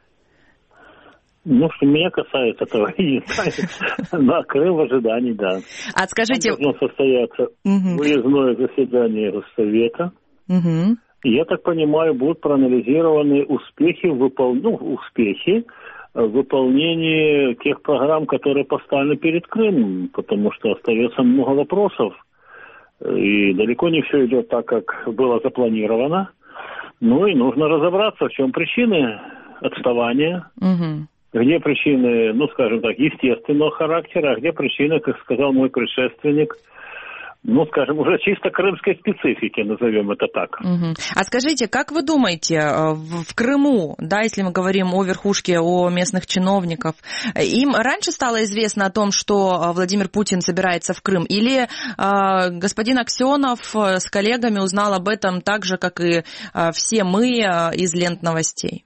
Ну, что меня касается, этого и не знаю. На Крым в ожидании, да. А скажите... Там должно состояться угу. выездное заседание Госсовета. Угу. Я так понимаю, будут проанализированы успехи, выпол... ну, успехи в выполнении тех программ, которые поставлены перед Крымом, потому что остается много вопросов. И далеко не все идет так, как было запланировано. Ну и нужно разобраться, в чем причины отставания, угу. где причины, ну скажем так, естественного характера, а где причины, как сказал мой предшественник, ну скажем, уже чисто крымской специфики, назовем это так. Угу. А скажите, как вы думаете, в, в Крыму, да, если мы говорим о верхушке, о местных чиновников, им раньше стало известно о том, что Владимир Путин собирается в Крым, или э, господин Аксенов с коллегами узнал об этом так же, как и э, все мы э, из лент новостей?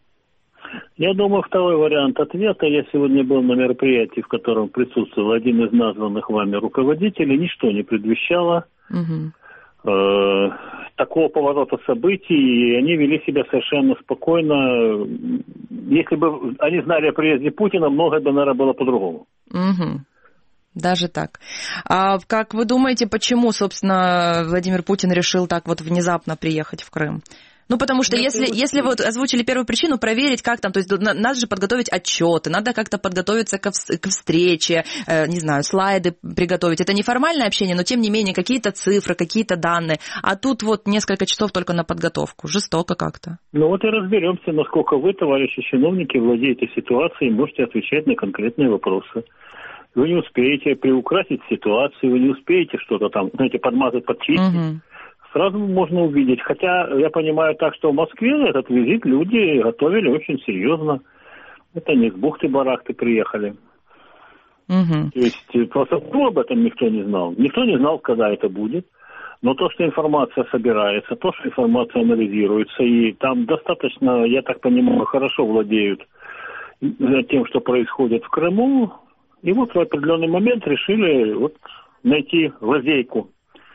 Я думаю, второй вариант ответа. Я сегодня был на мероприятии, в котором присутствовал один из названных вами руководителей. Ничто не предвещало угу. э, такого поворота событий, и они вели себя совершенно спокойно. Если бы они знали о приезде Путина, многое бы, наверное, было по-другому. Угу. Даже так. А как вы думаете, почему, собственно, Владимир Путин решил так вот внезапно приехать в Крым? Ну, потому что если, если вы озвучили первую причину, проверить, как там, то есть надо же подготовить отчеты, надо как-то подготовиться к, к встрече, э, не знаю, слайды приготовить. Это не формальное общение, но тем не менее какие-то цифры, какие-то данные. А тут вот несколько часов только на подготовку. Жестоко как-то. Ну вот и разберемся, насколько вы, товарищи чиновники, владеете ситуацией и можете отвечать на конкретные вопросы. Вы не успеете приукрасить ситуацию, вы не успеете что-то там, знаете, подмазать, подчистить. Угу. Сразу можно увидеть. Хотя я понимаю так, что в Москве этот визит люди готовили очень серьезно. Это не с бухты-барахты приехали. Угу. То есть просто ну, об этом никто не знал. Никто не знал, когда это будет. Но то, что информация собирается, то, что информация анализируется, и там достаточно, я так понимаю, хорошо владеют тем, что происходит в Крыму. И вот в определенный момент решили вот найти лазейку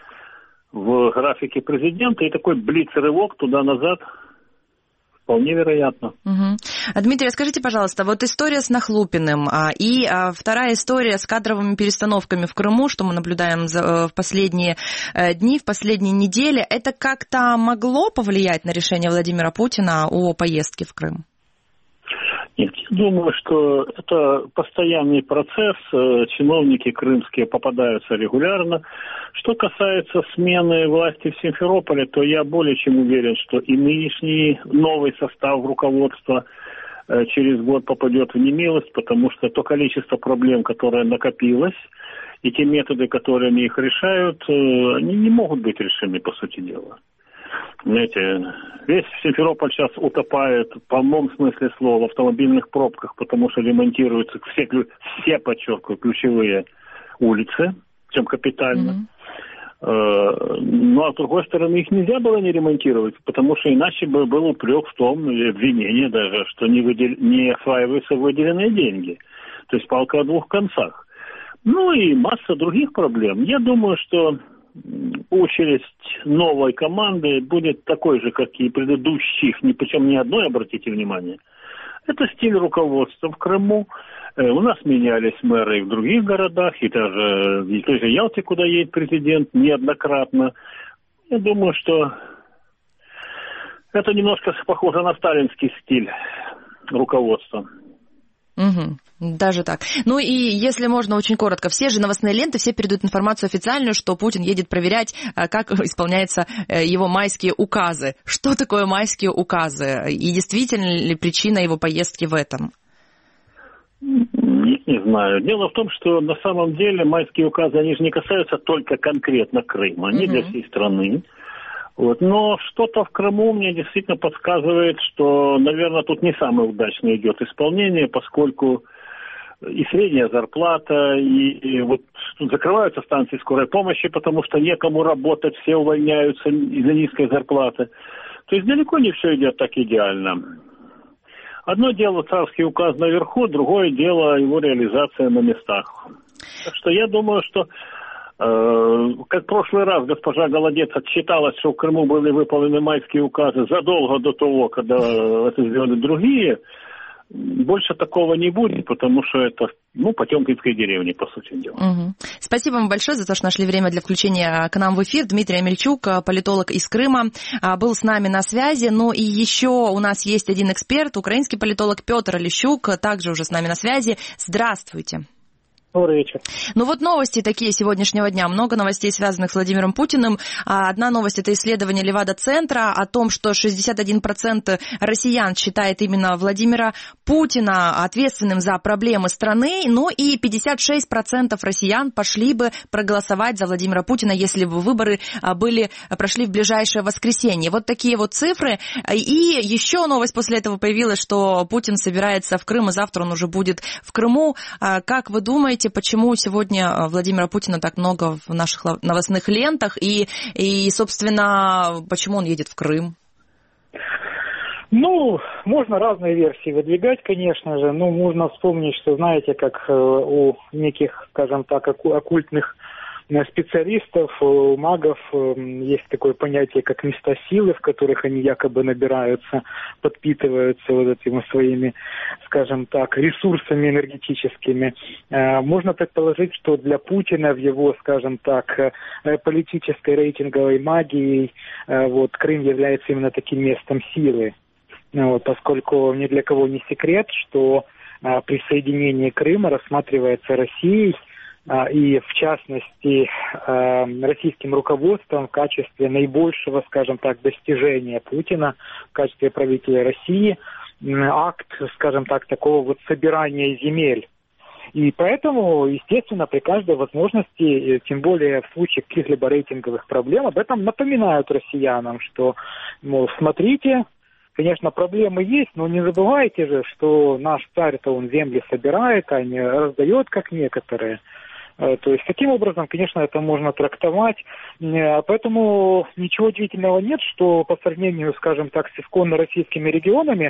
в графике президента, и такой блиц-рывок туда-назад вполне вероятно. Угу. Дмитрий, скажите, пожалуйста, вот история с Нахлупиным а, и а, вторая история с кадровыми перестановками в Крыму, что мы наблюдаем за, в последние а, дни, в последние недели, это как-то могло повлиять на решение Владимира Путина о поездке в Крым? Нет, я думаю, что это постоянный процесс, чиновники крымские попадаются регулярно. Что касается смены власти в Симферополе, то я более чем уверен, что и нынешний новый состав руководства через год попадет в немилость, потому что то количество проблем, которое накопилось, и те методы, которыми их решают, они не могут быть решены, по сути дела. Знаете, весь Симферополь сейчас утопает в полном смысле слова в автомобильных пробках, потому что ремонтируются все, все подчеркиваю, ключевые улицы, причем капитально. Mm-hmm. Ну, а с другой стороны, их нельзя было не ремонтировать, потому что иначе бы был упрек в том, обвинение даже, что не, выдел... не осваиваются выделенные деньги. То есть палка о двух концах. Ну и масса других проблем. Я думаю, что очередь новой команды будет такой же, как и предыдущих, ни, причем ни одной, обратите внимание. Это стиль руководства в Крыму. У нас менялись мэры и в других городах, и даже в той же Ялте, куда едет президент, неоднократно. Я думаю, что Это немножко похоже на сталинский стиль руководства. Угу. Даже так. Ну и если можно очень коротко, все же новостные ленты, все передают информацию официальную, что Путин едет проверять, как исполняются его майские указы. Что такое майские указы? И действительно ли причина его поездки в этом? Не, не знаю. Дело в том, что на самом деле майские указы, они же не касаются только конкретно Крыма, они mm-hmm. для всей страны. Вот. Но что-то в Крыму мне действительно подсказывает, что, наверное, тут не самое удачное идет исполнение, поскольку и средняя зарплата, и, и вот тут закрываются станции скорой помощи, потому что некому работать, все увольняются из-за низкой зарплаты. То есть далеко не все идет так идеально. Одно дело царский указ наверху, другое дело его реализация на местах. Так что я думаю, что э, как в прошлый раз госпожа Голодец отчиталась, что в Крыму были выполнены майские указы задолго до того, когда это сделали другие, больше такого не будет, потому что это, ну, Потемкинской деревни, по сути дела. Угу. Спасибо вам большое за то, что нашли время для включения к нам в эфир. Дмитрий Амельчук, политолог из Крыма, был с нами на связи. Ну и еще у нас есть один эксперт, украинский политолог Петр Олещук, также уже с нами на связи. Здравствуйте. Добрый вечер. Ну вот новости такие сегодняшнего дня. Много новостей, связанных с Владимиром Путиным. Одна новость – это исследование Левада-центра о том, что шестьдесят один процент россиян считает именно Владимира Путина ответственным за проблемы страны. Ну и пятьдесят шесть процентов россиян пошли бы проголосовать за Владимира Путина, если бы выборы были, прошли в ближайшее воскресенье. Вот такие вот цифры. И еще новость после этого появилась, что Путин собирается в Крым, и завтра он уже будет в Крыму. Как вы думаете, почему сегодня Владимира Путина так много в наших новостных лентах и, и, собственно, почему он едет в Крым? Ну, можно разные версии выдвигать, конечно же. Ну, можно вспомнить, что, знаете, как у неких, скажем так, оккультных специалистов, у магов есть такое понятие, как места силы, в которых они якобы набираются, подпитываются вот этими своими, скажем так, ресурсами энергетическими. Можно предположить, что для Путина в его, скажем так, политической рейтинговой магии вот, Крым является именно таким местом силы. Вот, поскольку ни для кого не секрет, что присоединение Крыма рассматривается Россией, и, в частности, российским руководством в качестве наибольшего, скажем так, достижения Путина в качестве правителя России, акт, скажем так, такого вот собирания земель. И поэтому, естественно, при каждой возможности, тем более в случае каких-либо рейтинговых проблем, об этом напоминают россиянам, что, мол, смотрите, конечно, проблемы есть, но не забывайте же, что наш царь-то он земли собирает, а не раздает, как некоторые. То есть, таким образом, конечно, это можно трактовать. Поэтому ничего удивительного нет, что по сравнению, скажем так, с исконно российскими регионами,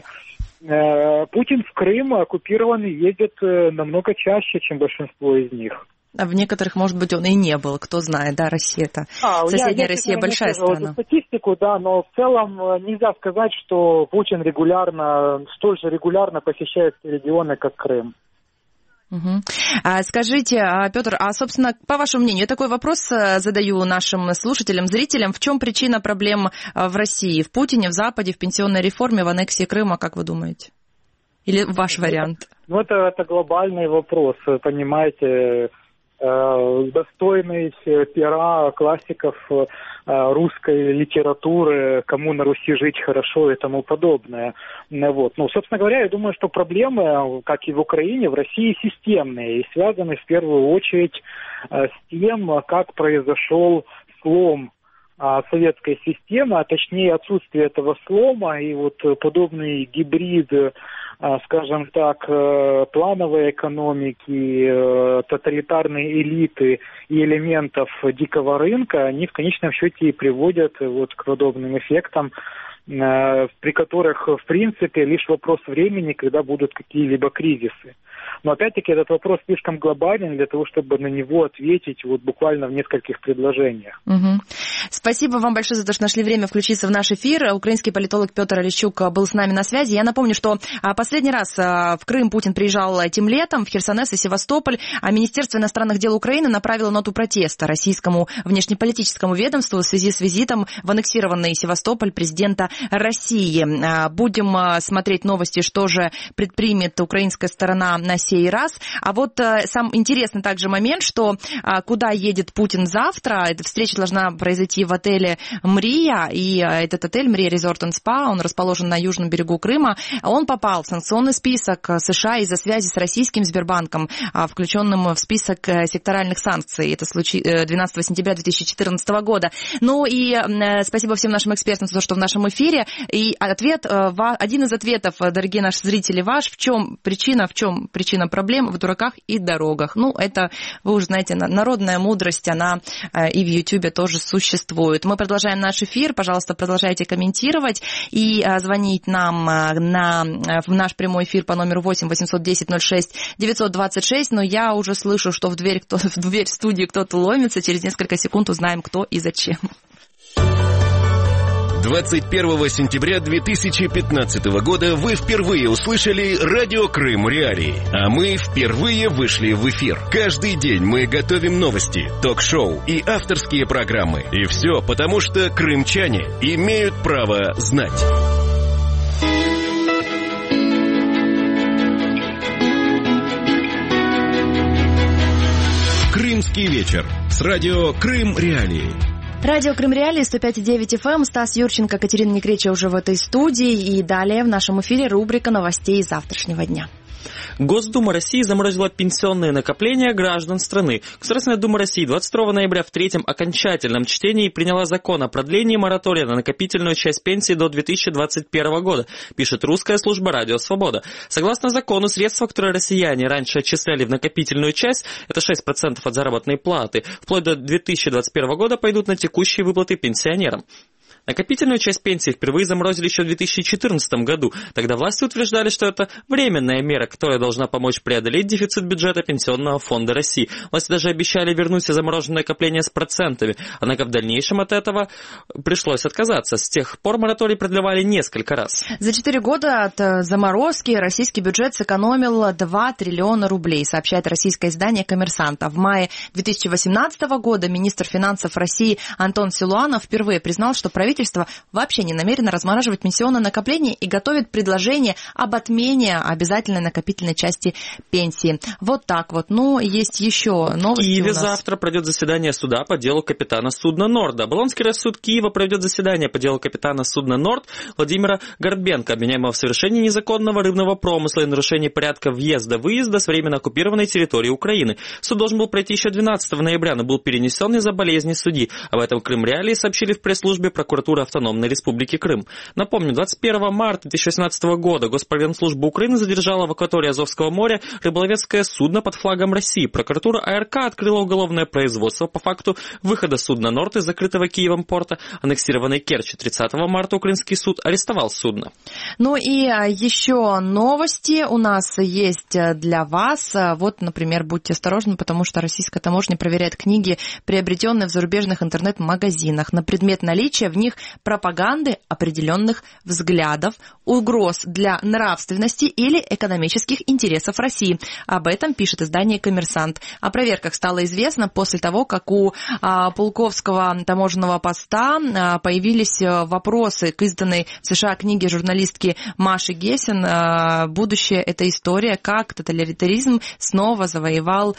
Путин в Крым оккупированный ездит намного чаще, чем большинство из них. А в некоторых, может быть, он и не был, кто знает, да, Россия это а, соседняя я, Россия, я, большая страна. Статистику, да, но в целом нельзя сказать, что Путин регулярно, столь же регулярно посещает регионы, как Крым. Угу. А скажите, Петр, а, собственно, по вашему мнению, я такой вопрос задаю нашим слушателям, зрителям, в чем причина проблем в России, в Путине, в Западе, в пенсионной реформе, в аннексии Крыма, как вы думаете? Или ваш вариант? Ну, это, это глобальный вопрос, понимаете, достойный пера классиков русской литературы, кому на Руси жить хорошо и тому подобное. Вот. Ну, собственно говоря, я думаю, что проблемы, как и в Украине, в России системные и связаны в первую очередь с тем, как произошел слом советской системы, а точнее отсутствие этого слома и вот подобный гибрид, скажем так, плановой экономики, тоталитарной элиты и элементов дикого рынка, они в конечном счете и приводят вот к подобным эффектам, при которых, в принципе, лишь вопрос времени, когда будут какие-либо кризисы. Но, опять-таки, этот вопрос слишком глобален для того, чтобы на него ответить вот буквально в нескольких предложениях. Угу. Спасибо вам большое за то, что нашли время включиться в наш эфир. Украинский политолог Петр Олещук был с нами на связи. Я напомню, что последний раз в Крым Путин приезжал этим летом, в Херсонес и Севастополь, а Министерство иностранных дел Украины направило ноту протеста российскому внешнеполитическому ведомству в связи с визитом в аннексированный Севастополь президента России. Будем смотреть новости, что же предпримет украинская сторона на сей раз. А вот сам интересный также момент, что куда едет Путин завтра. Эта встреча должна произойти в отеле «Мрия». И этот отель «Мрия Резорт энд Спа», он расположен на южном берегу Крыма. Он попал в санкционный список США из-за связи с российским Сбербанком, включенным в список секторальных санкций. Это случай двенадцатого сентября две тысячи четырнадцатого года. Ну и спасибо всем нашим экспертам за то, что в нашем эфире. И ответ, один из ответов, дорогие наши зрители, ваш, в чем причина, в чем причина проблем в дураках и дорогах. Ну, это, вы уже знаете, народная мудрость, она и в Ютьюбе тоже существует. Мы продолжаем наш эфир. Пожалуйста, продолжайте комментировать и звонить нам на, в наш прямой эфир по номеру восемь восемьсот десять ноль шесть девятьсот двадцать шесть. Но я уже слышу, что в дверь, кто, в дверь студии кто-то ломится. Через несколько секунд узнаем, кто и зачем. двадцать первого сентября две тысячи пятнадцатого года вы впервые услышали радио Крым Реалии, а мы впервые вышли в эфир. Каждый день мы готовим новости, ток-шоу и авторские программы. И все потому, что крымчане имеют право знать. Крымский вечер с радио Крым Реалии. Радио Крым Реалии, сто пять и девять эф эм. Стас Юрченко, Катерина Некреча уже в этой студии. И далее в нашем эфире рубрика новостей завтрашнего дня. Госдума России заморозила пенсионные накопления граждан страны. Государственная Дума России двадцать второго ноября в третьем окончательном чтении приняла закон о продлении моратория на накопительную часть пенсии до две тысячи двадцать первого года, пишет русская служба «Радио Свобода». Согласно закону, средства, которые россияне раньше отчисляли в накопительную часть, это шесть процентов от заработной платы, вплоть до две тысячи двадцать первого года пойдут на текущие выплаты пенсионерам. Накопительную часть пенсии впервые заморозили еще в две тысячи четырнадцатом году. Тогда власти утверждали, что это временная мера, которая должна помочь преодолеть дефицит бюджета Пенсионного фонда России. Власти даже обещали вернуть все замороженные накопления с процентами. Однако в дальнейшем от этого пришлось отказаться. С тех пор мораторий продлевали несколько раз. За четыре года от заморозки российский бюджет сэкономил два триллиона рублей, сообщает российское издание «Коммерсант». А в мае две тысячи восемнадцатого года министр финансов России Антон Силуанов впервые признал, что правительство Правительство вообще не намерено размораживать пенсионное накопление и готовит предложение об отмене обязательной накопительной части пенсии. Вот так вот. Ну, есть еще новости. В Киеве у нас. Завтра пройдет заседание суда по делу капитана судна «Норд». Оболонский райсуд Киева проведет заседание по делу капитана судна «Норд» Владимира Горбенко, обвиняемого в совершении незаконного рыбного промысла и нарушении порядка въезда-выезда с временно оккупированной территории Украины. Суд должен был пройти еще двенадцатого ноября, но был перенесен из-за болезни судьи. Об этом Крым Реалии сообщили в пресс-службе прокуратуры Автономной Республики Крым. Напомню, двадцать первого марта две тысячи восемнадцатого года Госпогранслужба Украины задержала в акватории Азовского моря рыболовецкое судно под флагом России. Прокуратура АРК открыла уголовное производство по факту выхода судна «Норд» из закрытого Киевом порта аннексированной Керчи. тридцатого марта украинский суд арестовал судно. Ну и еще новости у нас есть для вас. Вот, например, будьте осторожны, потому что российская таможня проверяет книги, приобретенные в зарубежных интернет-магазинах, на предмет наличия в них пропаганды определенных взглядов, угроз для нравственности или экономических интересов России. Об этом пишет издание «Коммерсант». О проверках стало известно после того, как у а, Пулковского таможенного поста а, появились вопросы к изданной в США книге журналистки Маши Гессен а, «Будущее – это история, как тоталитаризм снова завоевал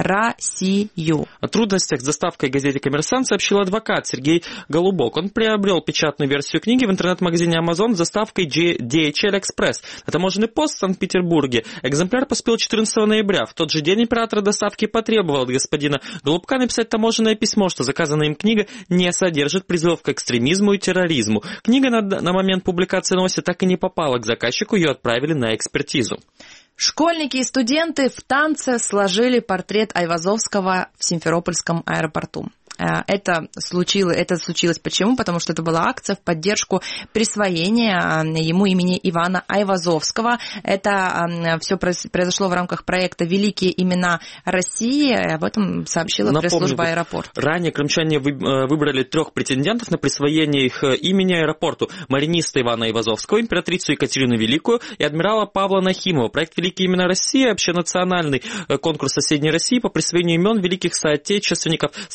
Россию». О трудностях с доставкой газете «Коммерсант» сообщил адвокат Сергей Голубок. Он приобрел печатную версию книги в интернет-магазине Amazon с доставкой ди эйч эл Express. На таможенный пост в Санкт-Петербурге экземпляр поспел четырнадцатого ноября. В тот же день оператор доставки потребовал от господина Голубка написать таможенное письмо, что заказанная им книга не содержит призывов к экстремизму и терроризму. Книга на, на момент публикации новости так и не попала к заказчику, ее отправили на экспертизу. Школьники и студенты в танце сложили портрет Айвазовского в Симферопольском аэропорту. Это случилось, это случилось почему? Потому что это была акция в поддержку присвоения ему имени Ивана Айвазовского. Это все произошло в рамках проекта «Великие имена России». Об этом сообщила Напомню, пресс-служба «Аэропорт». Ранее крымчане выбрали трех претендентов на присвоение их имени аэропорту. Мариниста Ивана Айвазовского, императрицу Екатерину Великую и адмирала Павла Нахимова. Проект «Великие имена России» – общенациональный конкурс соседней России по присвоению имен великих соотечественников сорока пяти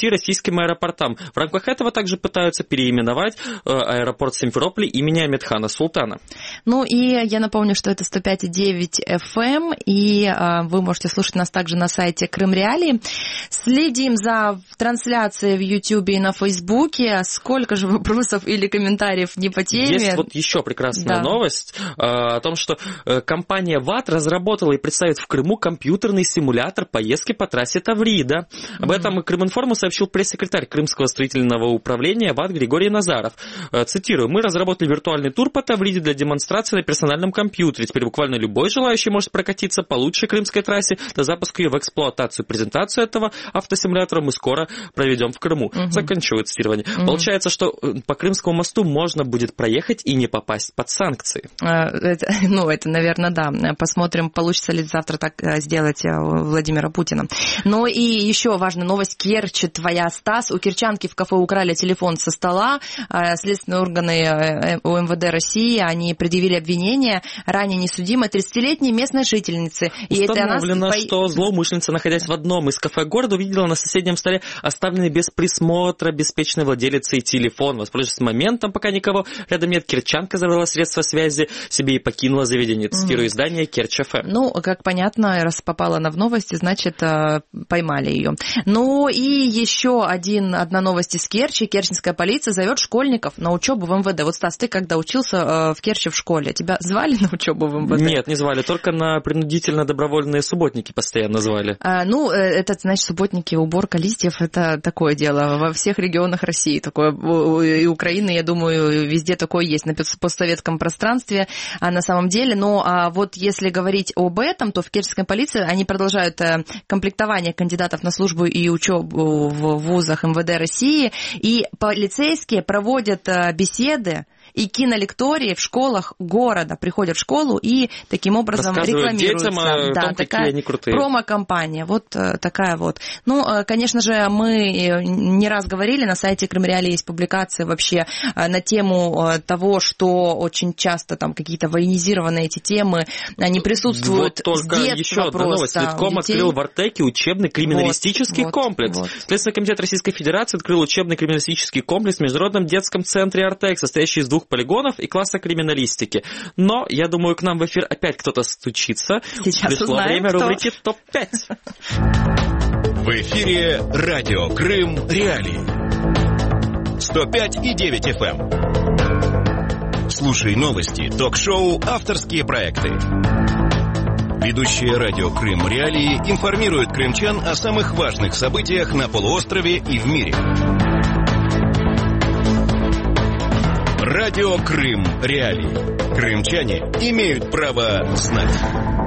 пяти российским аэропортам. В рамках этого также пытаются переименовать аэропорт Симферополя имени Амедхана Султана. Ну и я напомню, что это сто пять и девять эф эм, и вы можете слушать нас также на сайте Крым Реалии. Следим за трансляцией в Ютьюбе и на Фейсбуке. Сколько же вопросов или комментариев не по теме. Есть вот еще прекрасная да. новость о том, что компания ВАТ разработала и представит в Крыму компьютерный симулятор поездки по трассе Таврида. Об mm-hmm. этом Крыминформу сообщил пресс-секретарь Крымского строительного управления ВАТ Григорий Назаров. Цитирую: «Мы разработали виртуальный тур по Тавриде для демонстрации на персональном компьютере. Теперь буквально любой желающий может прокатиться по лучшей крымской трассе до запуска ее в эксплуатацию. Презентацию этого автосимулятора мы скоро проведем в Крыму». Mm-hmm. Заканчиваю цитирование. Mm-hmm. Получается, что по Крымскому мосту можно будет проехать и не попасть под санкции. Это, ну, это, наверное, да. Посмотрим, получится ли завтра так сделать Владимира Путина. Ну и еще важная новость. Керчь твоя, Стас. У керчанки в кафе украли телефон со стола. Следственные органы УМВД России, они предъявили обвинение ранее несудимой тридцатилетней местной жительницы. И установлено, это она... что злоумышленница, находясь в одном из кафе города, увидела на соседнем столе оставленный без присмотра беспечной владелицей телефон. Воспользовавшись моментом, пока никого рядом нет, керчанка забрала средства связи себе и покинула заведение. Цитирую издание Керчь эф эм. Ну, как понятно, раз попала она в новости, значит, поймали ее. Ну и еще один, одна новость из Керчи. Керченская полиция зовет школьников на учебу в эм вэ дэ. Вот, Стас, ты когда учился в Керчи в школе, тебя звали на учебу в эм вэ дэ? Нет, не звали, только на принудительно-добровольные субботники постоянно звали. А, ну, это, значит, субботники, уборка листьев, это такое дело во всех регионах России. Такое, и Украины, я думаю, везде такое есть, на постсоветском пространстве а на самом деле. Но а вот если говорить об этом, то в Керченской полиции они продолжают комплектование кандидатов на службу и учебу в вузах эм вэ дэ России, и полицейские проводят беседы и кинолектории в школах города. Приходят в школу и таким образом рекламируются. Детям о да, том, такая они крутые. Промо-компания. Вот такая вот. Ну, конечно же, мы не раз говорили, на сайте Крым Реалии есть публикации вообще на тему того, что очень часто там какие-то военизированные эти темы, они присутствуют вот с детства. Еще одна новость. Литком открыл в Артеке учебный криминалистический вот, комплекс. Вот, вот. Следственный комитет Российской Федерации открыл учебный криминалистический комплекс в Международном детском центре Артек, состоящий из двух полигонов и класса криминалистики. Но, я думаю, к нам в эфир опять кто-то стучится. Сейчас Пришло узнаем, время кто. рубрики топ пять. В эфире радио Крым Реалии. сто пять и девять эф эм. Слушай новости, ток-шоу, авторские проекты. Ведущие радио Крым Реалии информируют крымчан о самых важных событиях на полуострове и в мире. Радио Крым Реалии. Крымчане имеют право знать.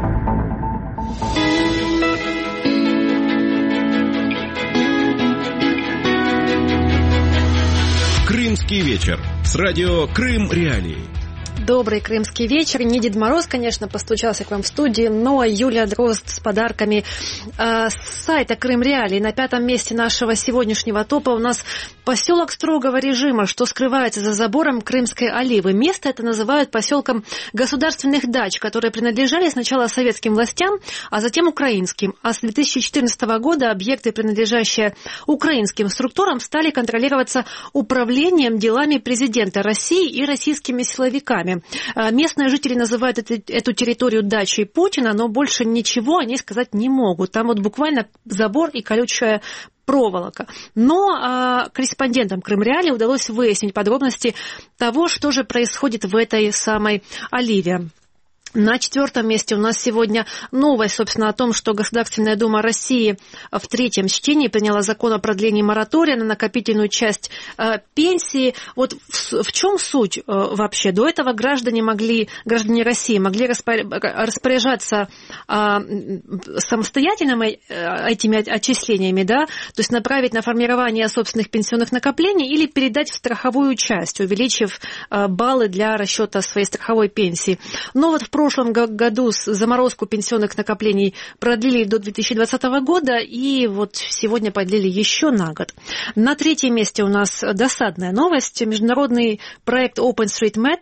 Крымский вечер с радио Крым Реалии. Добрый крымский вечер. Не Дед Мороз, конечно, постучался к вам в студию, но Юлия Дрозд с подарками э, с сайта Крым Реалии. На пятом месте нашего сегодняшнего топа у нас поселок строгого режима, что скрывается за забором Крымской Оливы. Место это называют поселком государственных дач, которые принадлежали сначала советским властям, а затем украинским. А с две тысячи четырнадцатого года объекты, принадлежащие украинским структурам, стали контролироваться управлением делами президента России и российскими силовиками. Местные жители называют эту, эту территорию дачей Путина, но больше ничего они сказать не могут. Там вот буквально забор и колючая проволока. Но а, корреспондентам Крым Реалии удалось выяснить подробности того, что же происходит в этой самой Оливе. На четвертом месте у нас сегодня новость, собственно, о том, что Государственная Дума России в третьем чтении приняла закон о продлении моратория на накопительную часть э, пенсии. Вот в, в чем суть э, вообще? До этого граждане могли, граждане России могли распоряжаться э, самостоятельно этими отчислениями, да, то есть направить на формирование собственных пенсионных накоплений или передать в страховую часть, увеличив э, баллы для расчета своей страховой пенсии. Но вот в В прошлом году заморозку пенсионных накоплений продлили до две тысячи двадцатого года, и вот сегодня продлили еще на год. На третьем месте у нас досадная новость. Международный проект OpenStreetMap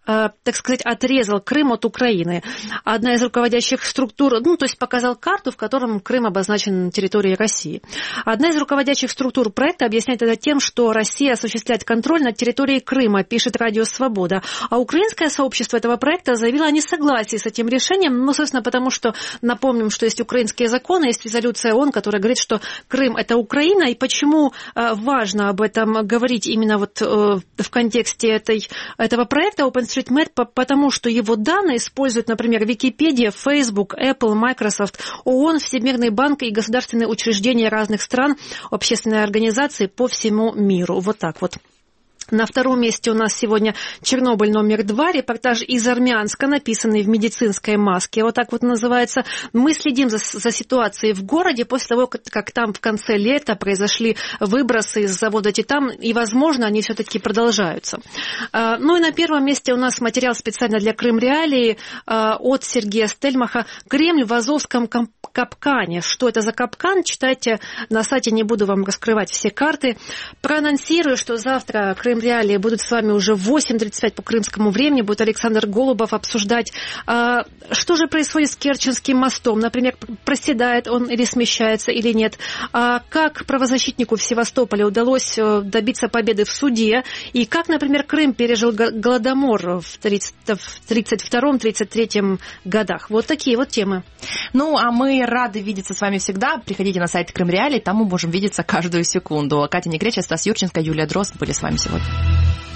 так сказать, отрезал Крым от Украины. Одна из руководящих структур, ну, то есть показал карту, в котором Крым обозначен на территории России. Одна из руководящих структур проекта объясняет это тем, что Россия осуществляет контроль над территорией Крыма, пишет Радио Свобода. А украинское сообщество этого проекта заявило о несогласии с этим решением, ну, собственно, потому что, напомним, что есть украинские законы, есть резолюция ООН, которая говорит, что Крым – это Украина, и почему важно об этом говорить именно вот в контексте этой, этого проекта OpenStreetMap, потому что его данные используют, например, Википедия, Facebook, Apple, Microsoft, ООН, Всемирный банк и государственные учреждения разных стран, общественные организации по всему миру. Вот так вот. На втором месте у нас сегодня Чернобыль номер два, репортаж из Армянска, написанный в медицинской маске, вот так вот называется. Мы следим за, за ситуацией в городе после того, как, как там в конце лета произошли выбросы из завода «Титан», и, возможно, они все-таки продолжаются. Ну и на первом месте у нас материал специально для Крым Реалии от Сергея Стельмаха «Кремль в Азовском капкане». Что это за капкан? Читайте на сайте, не буду вам раскрывать все карты. Проанонсирую, что завтра Крым Реалии будут с вами уже в восемь тридцать пять по крымскому времени. Будет Александр Голубов обсуждать, а, что же происходит с Керченским мостом. Например, проседает он или смещается, или нет. А как правозащитнику в Севастополе удалось добиться победы в суде. И как, например, Крым пережил голодомор в тридцать втором — тридцать третьем годах. Вот такие вот темы. Ну, а мы рады видеться с вами всегда. Приходите на сайт Крым Реалии, там мы можем видеться каждую секунду. Катя Негреча, Стас Юрченко, Юлия Дрозд были с вами сегодня.